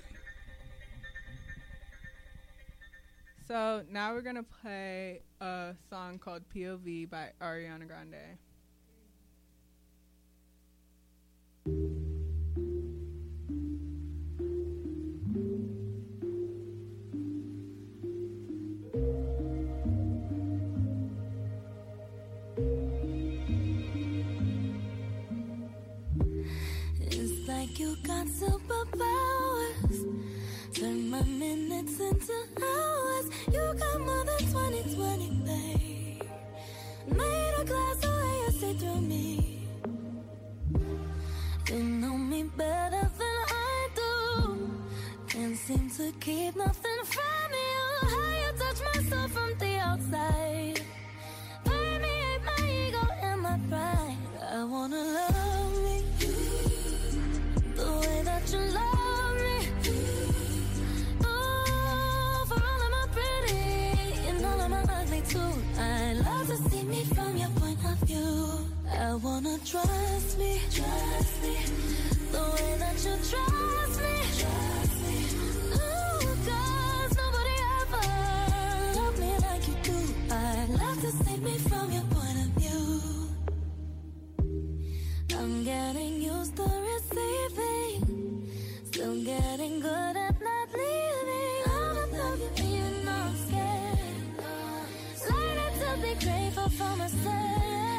So now we're going to play a song called P O V by Ariana Grande. It's like you got superpowers. Turn my minutes into hours. You got more than twenty twenty, babe. Made a glass away, you see through me. You know me better than I do. Can't seem to keep nothing from you. How you touch my soul from the outside. Permeate my ego and my pride. I wanna love me the way that you love me. Oh, for all of my pretty and all of my ugly too. I love to see me from your point of view. I wanna trust me, trust me, the way that you trust me, trust me. Ooh, 'cause nobody ever loved me like you do. I love to see me from your point of view. I'm getting used to receiving, still getting good at not leaving. I'm a love you and you know I'm scared. Learning to be grateful for myself.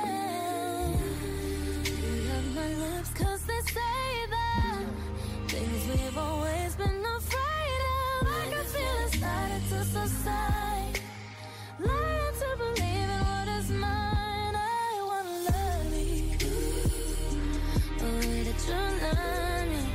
My lips, 'cause they say that things we've always been afraid of. I can feel inside, it's a subside. Learn to believe in what is mine. I wanna love you the way that you love me.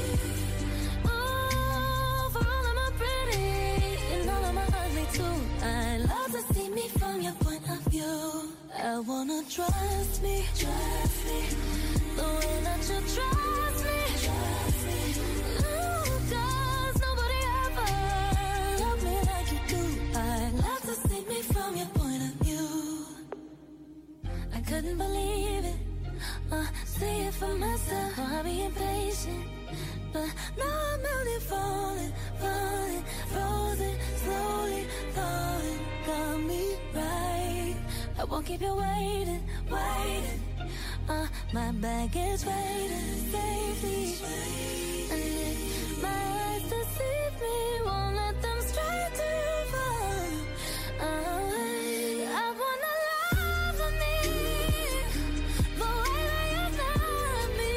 Oh, for all of my pretty and all of my ugly too. I love to see me from your point of view. I wanna trust me, trust me, the way that you trust me, trust me. Ooh, 'cause nobody ever loved me like you do. I love to see me from your point of view. I couldn't believe it, uh, see it for myself. Oh, I'll be impatient, but now I'm only falling, falling, frozen, slowly falling. Got me right. I won't keep you waiting, waiting. Uh, my baggage waiting safely. And if my eyes deceive me, won't let them stray too far away. I wanna love me the way that you love me.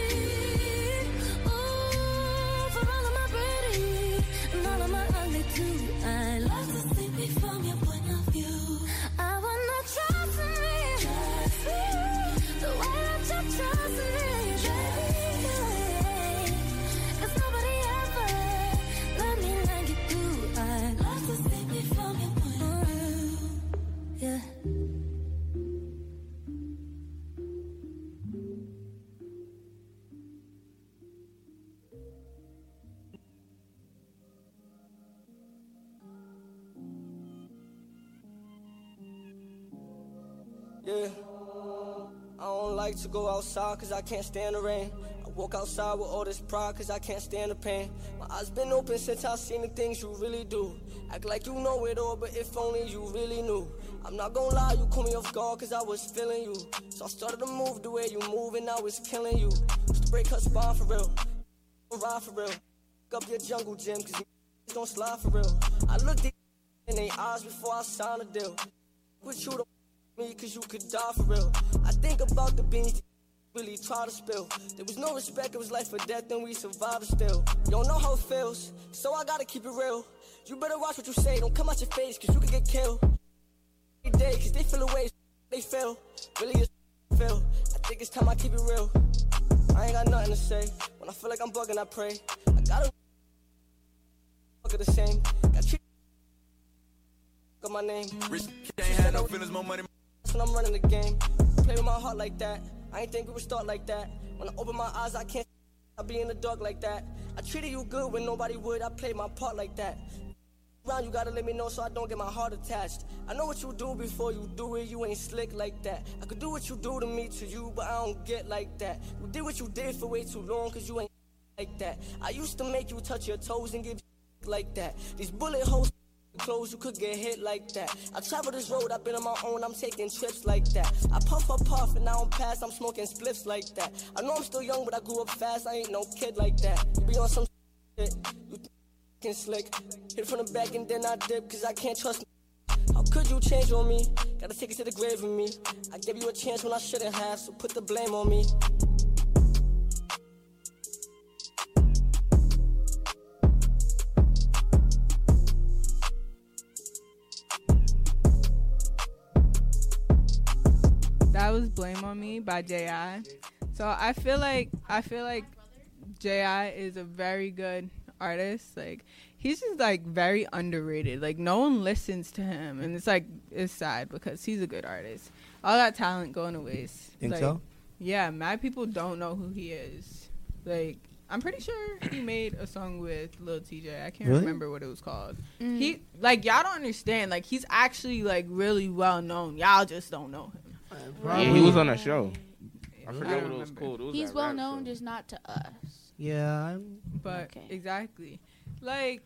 Ooh, for all of my pretty and all of my ugly too. I love to see me from your point of view. I wanna trust me, trust me, the way that you trust me, baby. 'Cause nobody ever loved me like you do. I love to see me from your point of view. Yeah. Yeah, I don't like to go outside cause I can't stand the rain. I walk outside with all this pride cause I can't stand the pain. My eyes been open since I seen the things you really do. Act like you know it all, but if only you really knew. I'm not gonna lie, you caught me off guard cause I was feeling you. So I started to move the way you move and now it's killing you. Used to break her spine for real, ride for real. Up your jungle gym cause you don't slide for real. I looked in their eyes before I signed a deal. With you to me cause you could die for real. I think about the beans really try to spill. There was no respect, it was life or death, and we survived still. You don't know how it feels, so I gotta keep it real. You better watch what you say, don't come out your face, cause you can get killed. Every day, cause they feel away, they feel. Really just feel. I think it's time I keep it real. I ain't got nothing to say. When I feel like I'm bugging, I pray. I gotta fuck it the same. Got treat got my name. Rich ain't had no feelings, more money. When I'm running the game, play with my heart like that. I ain't think we would start like that. When I open my eyes, I can't. I be in the dark like that. I treated you good when nobody would. I played my part like that. Round, you gotta let me know so I don't get my heart attached. I know what you do before you do it. You ain't slick like that. I could do what you do to me to you, but I don't get like that. You did what you did for way too long, cause you ain't like that. I used to make you touch your toes and give like that. These bullet holes. Clothes, you could get hit like that. I travel this road, I've been on my own, I'm taking trips like that. I puff a puff and now I'm past, I'm smoking spliffs like that. I know I'm still young, but I grew up fast, I ain't no kid like that. You be on some shit, you think slick. Hit from the back and then I dip, cause I can't trust me. How could you change on me? Gotta take it to the grave with me. I gave you a chance when I shouldn't have, so put the blame on me. That was Blame on Me by J I. So I feel like I feel like J I is a very good artist. Like he's just like very underrated. Like no one listens to him, and it's like it's sad because he's a good artist. All that talent going to waste. Think like, so? Yeah, mad people don't know who he is. Like I'm pretty sure he made a song with Lil T J. I can't Really? remember what it was called. Mm. He like y'all don't understand. Like he's actually like really well known. Y'all just don't know him. Yeah, he was on a show. I I forgot don't what it was remember. called. It was He's that well rap known, show. just not to us. Yeah, I'm, But Okay. exactly, like,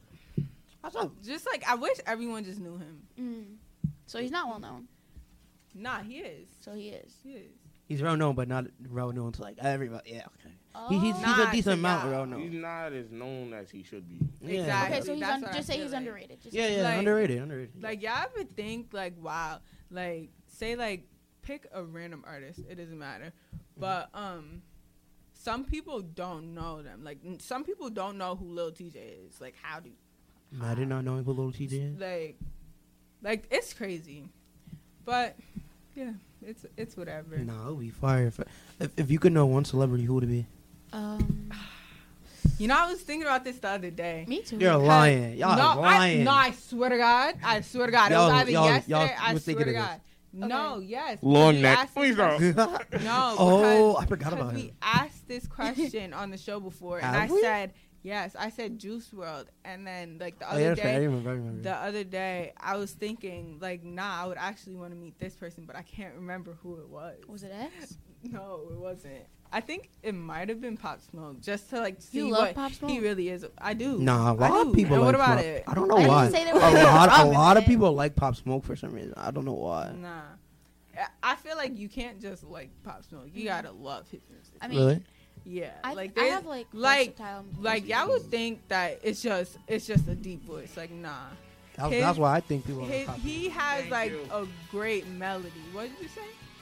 just like I wish everyone just knew him. Mm. So he's not well known. Nah, he is. So he is. He is. he's well known, but not well known to like everybody. Yeah, okay. Oh. He, he's, he's Not a decent to amount y'all. well known. He's not as known as he should be. Yeah. Exactly. Okay, so he's That's un- what I just say feel he's like. underrated. Just Yeah, yeah, Like- underrated, underrated. Like y'all ever think like, wow, like say like pick a random artist. It doesn't matter, but um. Some people don't know them. Like n- some people don't know who Lil T J is. Like how do I did not know who Lil T J is. like like it's crazy, but yeah, it's it's whatever. Nah, it would be fire. If, if if you could know one celebrity, who would it be? Um, You know, I was thinking about this the other day. me too. You're lying. Y'all no, lying. I, no, I swear to God, I swear to God, Y'all- it was either y'all- yesterday. y'all I was swear thinking to of God. No, yes. Long because we neck. asked this Please don't. question- No. Oh, because- I forgot about because him. we asked this question on the show before, and Have I we? said yes. I said Juice world, and then like the Oh, other yeah, that's right. I day, remember. I remember. the other day, I was thinking like, nah, I would actually want to meet this person, but I can't remember who it was. Was it X? No, it wasn't. I think it might have been Pop Smoke, just to like see You love what Pop Smoke? he really is. I do. Nah, a I lot do. of people And like what about Smoke. it? I don't know I didn't why. say there a was lot, a wrong lot with of it. people like Pop Smoke for some reason. I don't know why. Nah. I- I feel like you can't just like Pop Smoke. You gotta love his music. I mean, Really? Yeah. I, like I there's- have like like versatile like music y'all would tastes. think that it's just it's just a deep voice. Like nah. That's, His- that's why I think people like His, Pop Smoke. he has Thank like you. a great melody. What did you say?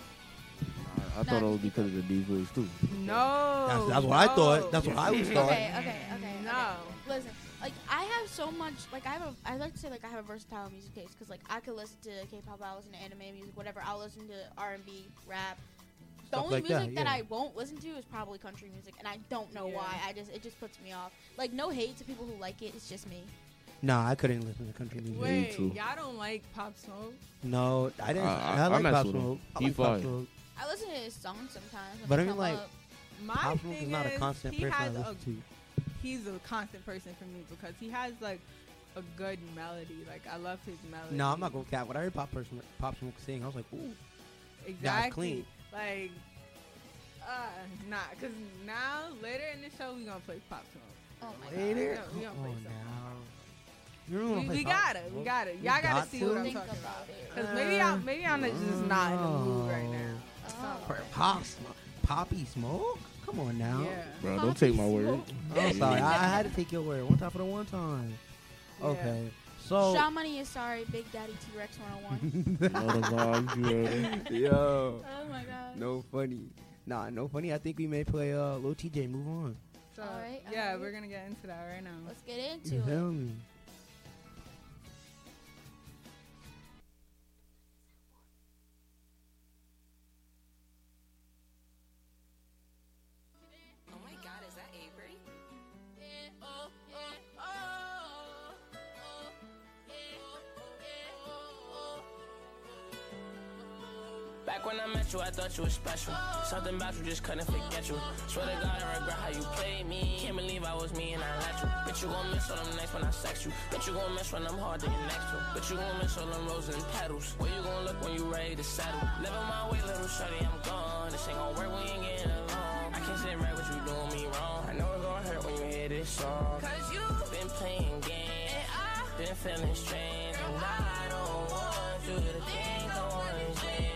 I, I thought it was because of the D voice too. No. That's, that's what I no. thought. That's what I was thought. Okay, okay, okay. No. okay. Listen, like I have so much. Like I have a. I like to say like I have a versatile music taste because like I could listen to K-pop, I'll listen to anime music, whatever. I'll listen to R and B, rap. The Stuff only like that, music that, yeah. I won't listen to is probably country music, and I don't know Yeah. why. I just it just puts me off. Like no hate to people who like it. It's just me. Nah, I couldn't listen to country music. Wait, too. y'all don't like Pop Smoke? No, I didn't. Uh, I, I- I like mess Pop with him. Smoke. I He like Pop fire. Smoke. I listen to his songs sometimes. When But they I mean, come like, up. My Pop Smoke thing is not a is, constant he person I has a, listen to. he's a constant person for me because he has like a good melody. Like I love his melody. No, I'm not gonna cap. When I heard Pop person, Pop Smoke sing, I was like, ooh. Exactly. clean. Like, uh, nah, cause now later in the show we gonna play Pop Smoke. Oh my Later? God. We gonna Come play on something. now. You really wanna We, play we Pop gotta, Smoke? we gotta. We Y'all gotta got see to? what I'm Think talking about. about it. Cause maybe I'm maybe I'm just not in the mood right now. Oh. For Pop Smoke. Poppy Smoke? Come on now. Yeah. Bro, don't take my word. I'm sorry. I, I had to take your word. One time for the one time. Yeah. Okay. So. Shaw Money is sorry, Big Daddy T Rex one oh one. Know the vibes, you heard it. Yo, Oh my god. no funny. Nah, no funny. I think we may play uh, Lil T J. Move on. So, All right, all yeah, right. we're gonna get into that right now. Let's get into You it. feel me? Oh my God, is that Avery? Back when I met you, I thought you were special. Something about you just couldn't forget you. Swear to God, I regret how you played me. Can't believe I was me and I let you. Bet you gon' miss all them nights when I sex you. Bet you gon' miss when I'm hard to get next to. Bet you gon' miss all them roses and petals. Where you gon' look when you ready to settle? Living my way, little shorty, I'm gone. This ain't gon' work, we ain't getting along. I can't sit right with you doing me wrong. I know it's gon' hurt when you hear this song. Cause you been playing games, and I been feeling strange. And I don't want you to think I wanna change.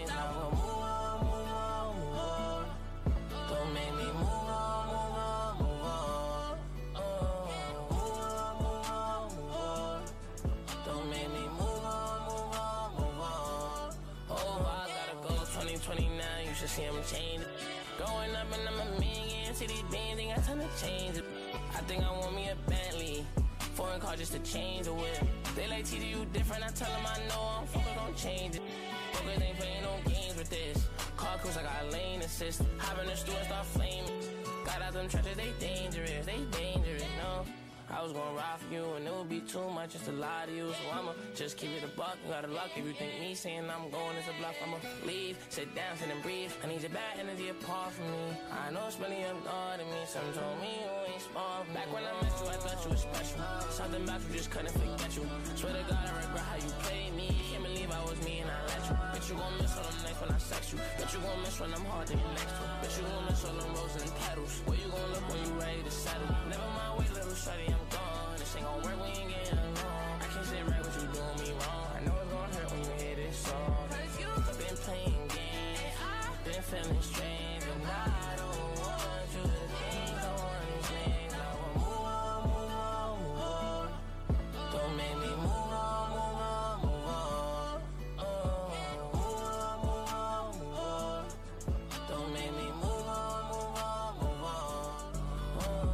twenty-nine, you should see him change. Going up and I'm a million. See these bands, ain't got time to change it. I think I want me a Bentley. Foreign car just to change the whip. They like T G, you different. I tell them I know I'm focused on change it. Focus ain't playing no games with this. Car cruise, I got a lane assist. Hop in the store and start flaming. Got out them trenches, they dangerous. They dangerous, no. I was gonna ride for you and it would be too much just to lie to you. So I'ma just keep it a buck. You gotta luck if you think me saying I'm going is a bluff. I'ma leave, sit down, sit and breathe. I need your bad energy apart from me. I know it's really ignoring me. Some told me you ain't smart. Back when I met you, I thought you were special. Something about you just couldn't forget you. Swear to God, I regret how you played me. Can't believe I was me and I let you. Bet you gon' miss all them nights when I sex you. Bet you gon' miss when I'm hard to get next to. Bet you gon' miss all them roses and petals. Where you gon' look when you ready to settle? Never mind, wait, little shorty, I'm gone. This ain't gon' work, we ain't getting along. I can't sit right with you doing me wrong. I know it's gon' hurt when you hear this song. Cause you been playing games, and I been feeling strange, and I don't want you to think I wanna change. Now I move on, move on, move on. Don't make me move on, move on, move on. Oh, move on, move on, move on. Don't make me move on, move on, move on. Oh.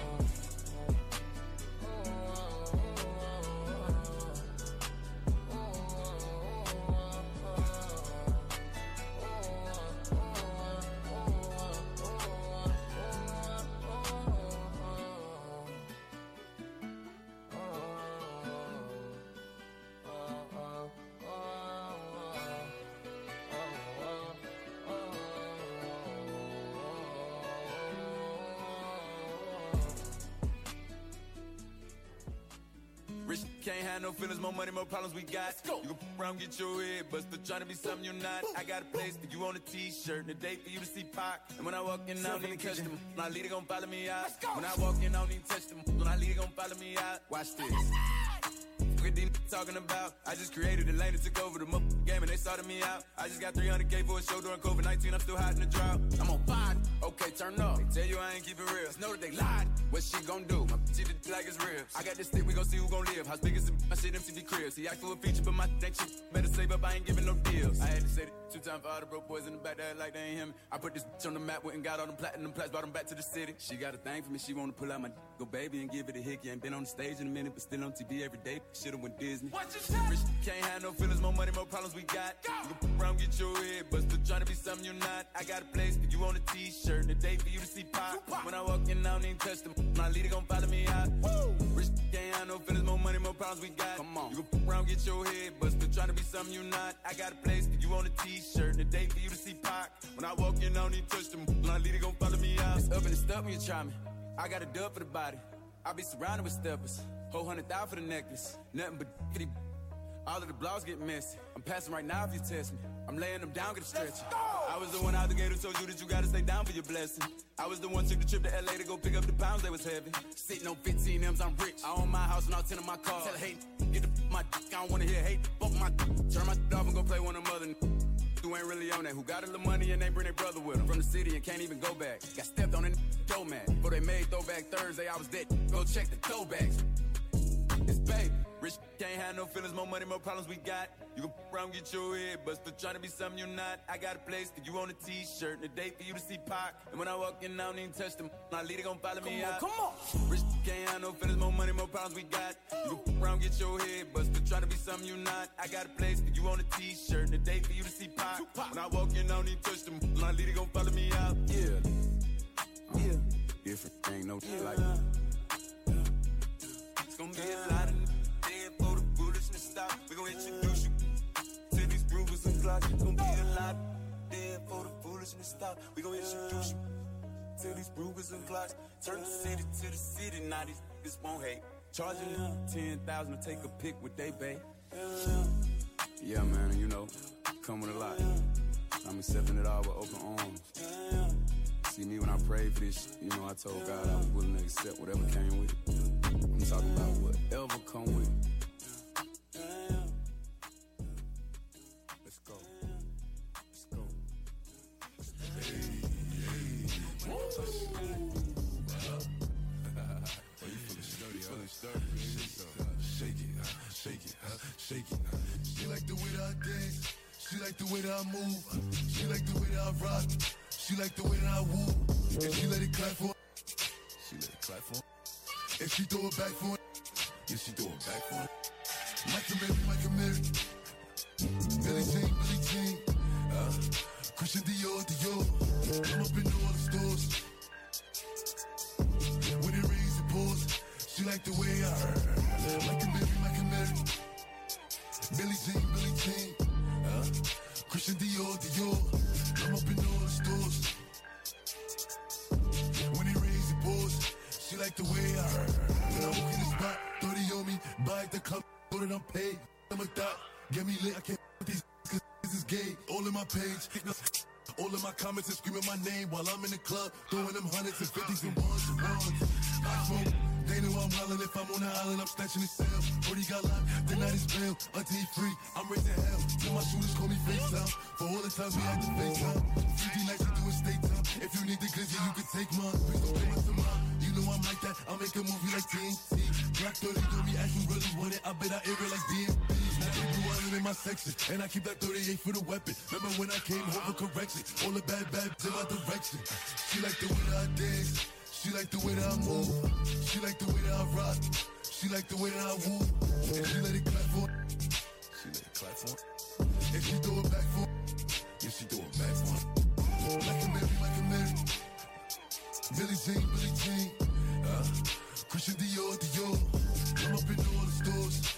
Rich can't have no feelings, more money, more problems we got. Let's go. You can f- around, get your head busted, trying to be something you're not. Woo. I got a place for you on a t-shirt, and a date for you to see Pac. And when I walk in, I don't even touch them. When I lead, they gon' follow me out. When I walk in, I don't even touch them. When I lead, they gon' follow me out. Watch this. What these talking about? I just created a lane that took over the motherfucking game and they sorted me out. I just got three hundred K for a show during COVID nineteen. I'm still hot in the drought. I'm on fire. Okay, turn up. They tell you I ain't keep it real. Just know that they lied. What she gon' do? My bitch eat it like it's real. I got this stick, we gon' see who gon' live. How big is the my shit M T V cribs? He asked for a feature, but my ain't shit. Better save up, I ain't giving no deals. I had to say it two times for all the broke boys in the back that like they ain't him. I put this bitch on the map, went and got all them platinum plats, brought them back to the city. She got a thing for me, she wanna pull out my go baby and give it a hickey. Ain't been on the stage in a minute, but still on T V every day. Should've went Disney. What you say? Rich can't have no feelings, more money, more problems we got. Go. You can f- around, get your head busted, trying to be something you're not. I got a place for you on a t-shirt, and a day for you to see Pop. When I walk in, I don't even touch them. My leader gon' follow me out. Woo! Rich can't have no feelings, more money, more problems we got. Come on. You can f- around, get your head busted, trying to be something you're not. I got a place for you on a t-shirt, and a day for you to see Pop. When I walk in, I don't even touch them. My leader gon' follow me out. It's up and it's stuck when you try me. I got a dub for the body. I be surrounded with steppers. Whole hundred thousand for the necklace. Nothing but fifty. All of the blogs get messy. I'm passing right now if you test me. I'm laying them down, get a stretch. I was the one out the gate who told you that you gotta stay down for your blessing. I was the one took the trip to L A to go pick up the pounds that was heavy. Sitting on fifteen M's, I'm rich. I own my house and all ten of my cars. Tell hate, get the my dick. I don't wanna hear hate. Fuck my dick. Turn my dick off and go play one of them other who ain't really on that. Who got a little money and they bring their brother with them. From the city and can't even go back. Got stepped on and go mad. Before they made Throwback Thursday, I was dead. Go check the throwbacks. It's babe. Rich can't have no feelings, more money, more problems we got. You can f- around, get your head busted, trying to be something you're not. I got a place for you on a t-shirt, and a date for you to see Pac. And when I walk in, I don't even touch them. My leader gon' follow me Come on, out. come on. Rich can't have no feelings, more money, more problems we got. You can f- around, get your head busted, trying to be something you're not. I got a place for you on a t-shirt, and a date for you to see Pac. When I walk in, I don't even touch them. My leader gon' follow me out. Yeah. Yeah. Different, ain't no shit like that. It's gonna be a lot of dead for the foolishness stop. We gon' introduce you to these groovers and clocks. It's gonna be a lot dead for the foolishness stop. We gon' introduce you to these groovers and clocks. Turn the city to the city, now these niggas won't hate. Charging them ten thousand to take a pic with they bae. Yeah, man, and you know, come with a lot. I'm accepting it all with open arms. See me when I prayed for this, you know, I told God I was willing to accept whatever came with it. I'm talking about whatever come with it. Let's go. Let's go. Shake it, shake it, shake it. She like the way that I dance. She like the way that I move. She like the way that I rock. She like the way that I woo. And she let it clap for. She let it clap for. And she throw it back for. Yeah, she throw it back for. Michael Mary, Michael Mary. Billie Jean, Billie Jean. Uh, Christian Dior, Dior. I'm up in all the stores. When it rains, it pours. She like the way I heard. Michael Mary, Michael Mary. Billie Jean, Billie Jean. Uh, Christian Dior, Dior. I'm up in all the stores. When it rains, it pours. She like the way I heard. When I walk in the spot, thirty on me. Buy at the club, know that I'm paid. I'm a thot. Get me lit, I can't with these cause this is gay. All in my page. All of my comments and screaming my name while I'm in the club. Throwing them hundreds and fifties and ones and ones. I smoke. They know I'm wildin'. If I'm on the island, I'm snatching his cell. Brody got locked, the night is bail. Until he free, I'm raising hell. Till my shooters call me FaceTime. For all the times we had to FaceTime. fifty nights to do a state time. If you need the glizzy, you can take mine. Please don't play my tomorrow. You know I'm like that. I'll make a movie like T N T. Black thirty told me, as you really want it, I bet I air it like D M B. Now keep you island in my section. And I keep that thirty-eight for the weapon. Remember when I came home for correction? All the bad, bad in my direction. She like the way that I dance. She like the way that I move. She like the way that I rock. She like the way that I woo. And she let it clap for. She let it clap for. And she throw it back for. Yeah, she throw it back for. Like a Mary, like a Mary. Billie Jean, Billie Jean. Uh, Christian Dior, Dior. I'm up in all the stores.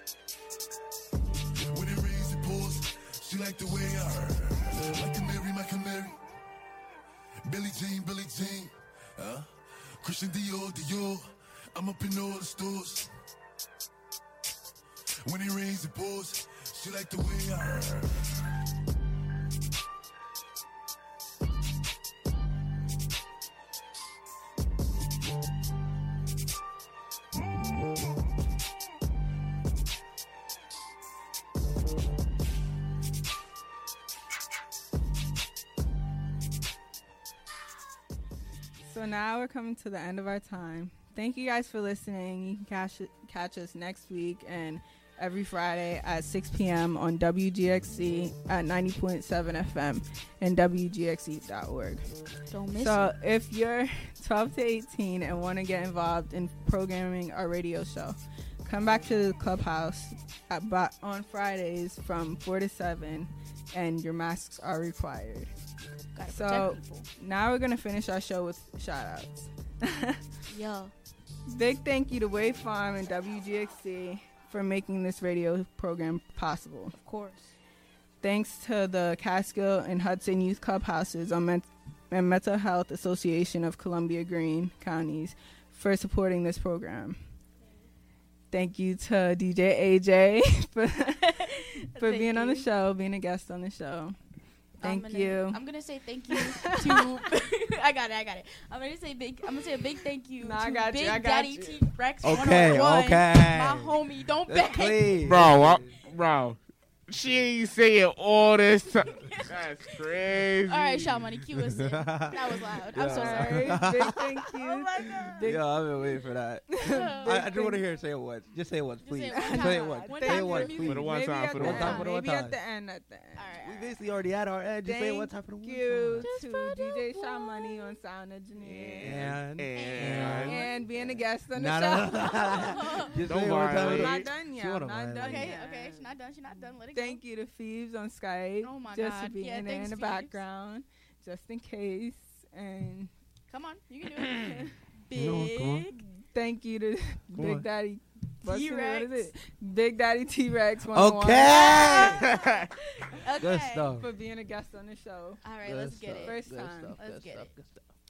When it rains, it pours. She like the way I heard. Like a Mary, like a Mary. Billie Jean, Billie Jean. Uh, Christian Dior, Dior. I'm up in all the stores. When it rains, it pours. She like the way I heard. So now we're coming to the end of our time. Thank you guys for listening. You can catch catch us next week and every Friday at six p.m. on W G X C at ninety point seven F M and W G X C dot org. Don't miss so it. if you're twelve to eighteen and want to get involved in programming our radio show, come back to the clubhouse at, on Fridays from four to seven, and your masks are required. Gotta So protect people. now we're gonna finish our show with shout outs. Yo. Big thank you to Wave Farm and W G X C for making this radio program possible. Of course. Thanks to the Catskill and Hudson Youth Clubhouses on Men- and Mental Health Association of Columbia Greene Counties for supporting this program. Thank you to D J A J for, for Thank being on the you. show, being a guest on the show. Thank I'm gonna, you. I'm gonna say thank you to. I got it. I got it. I'm gonna say big. I'm gonna say a big thank you Nah, I to got you, Big I got Daddy you. T Rex Okay, one oh one. okay. My homie, don't That's bet. clean. Bro, I, bro. She ain't saying all this time. That's crazy. All right, Shaw Money, cue us in. That was loud. I'm so Yeah. sorry. Big thank you. Oh my god. Big- Yo, I've been waiting for that. I, I just want to hear it say it once. Just say it once, please. say it one Say time. it once. One Say time it for once, the please. For the one Maybe time, at for the the one end. time, for the one Maybe time. at the end. At the end. We basically already had our end. Just say it one time for the one Thank you Just to for D J the Shaw Money on sound engineer. And, And- And being a guest on the Nah, show. nah, nah. Just Don't say it one time. I'm violate. not done yet. She I'm wanna not done violate. Okay, yet. okay. She's not done. She's not done. Let it go. Thank you to Phoebes on Skype. Oh my just for God. being Yeah, there thanks, in the Phoebes. background, just in case. And Come on, you can do it. Come on, come on. Big. thank you to Big on. Daddy. What's the- what is T-Rex. it? Big Daddy T Rex. Okay. Okay. Good stuff. For being a guest on the show. All right, Good let's get stuff, it. First good time. stuff, Let's good get stuff, it. good stuff.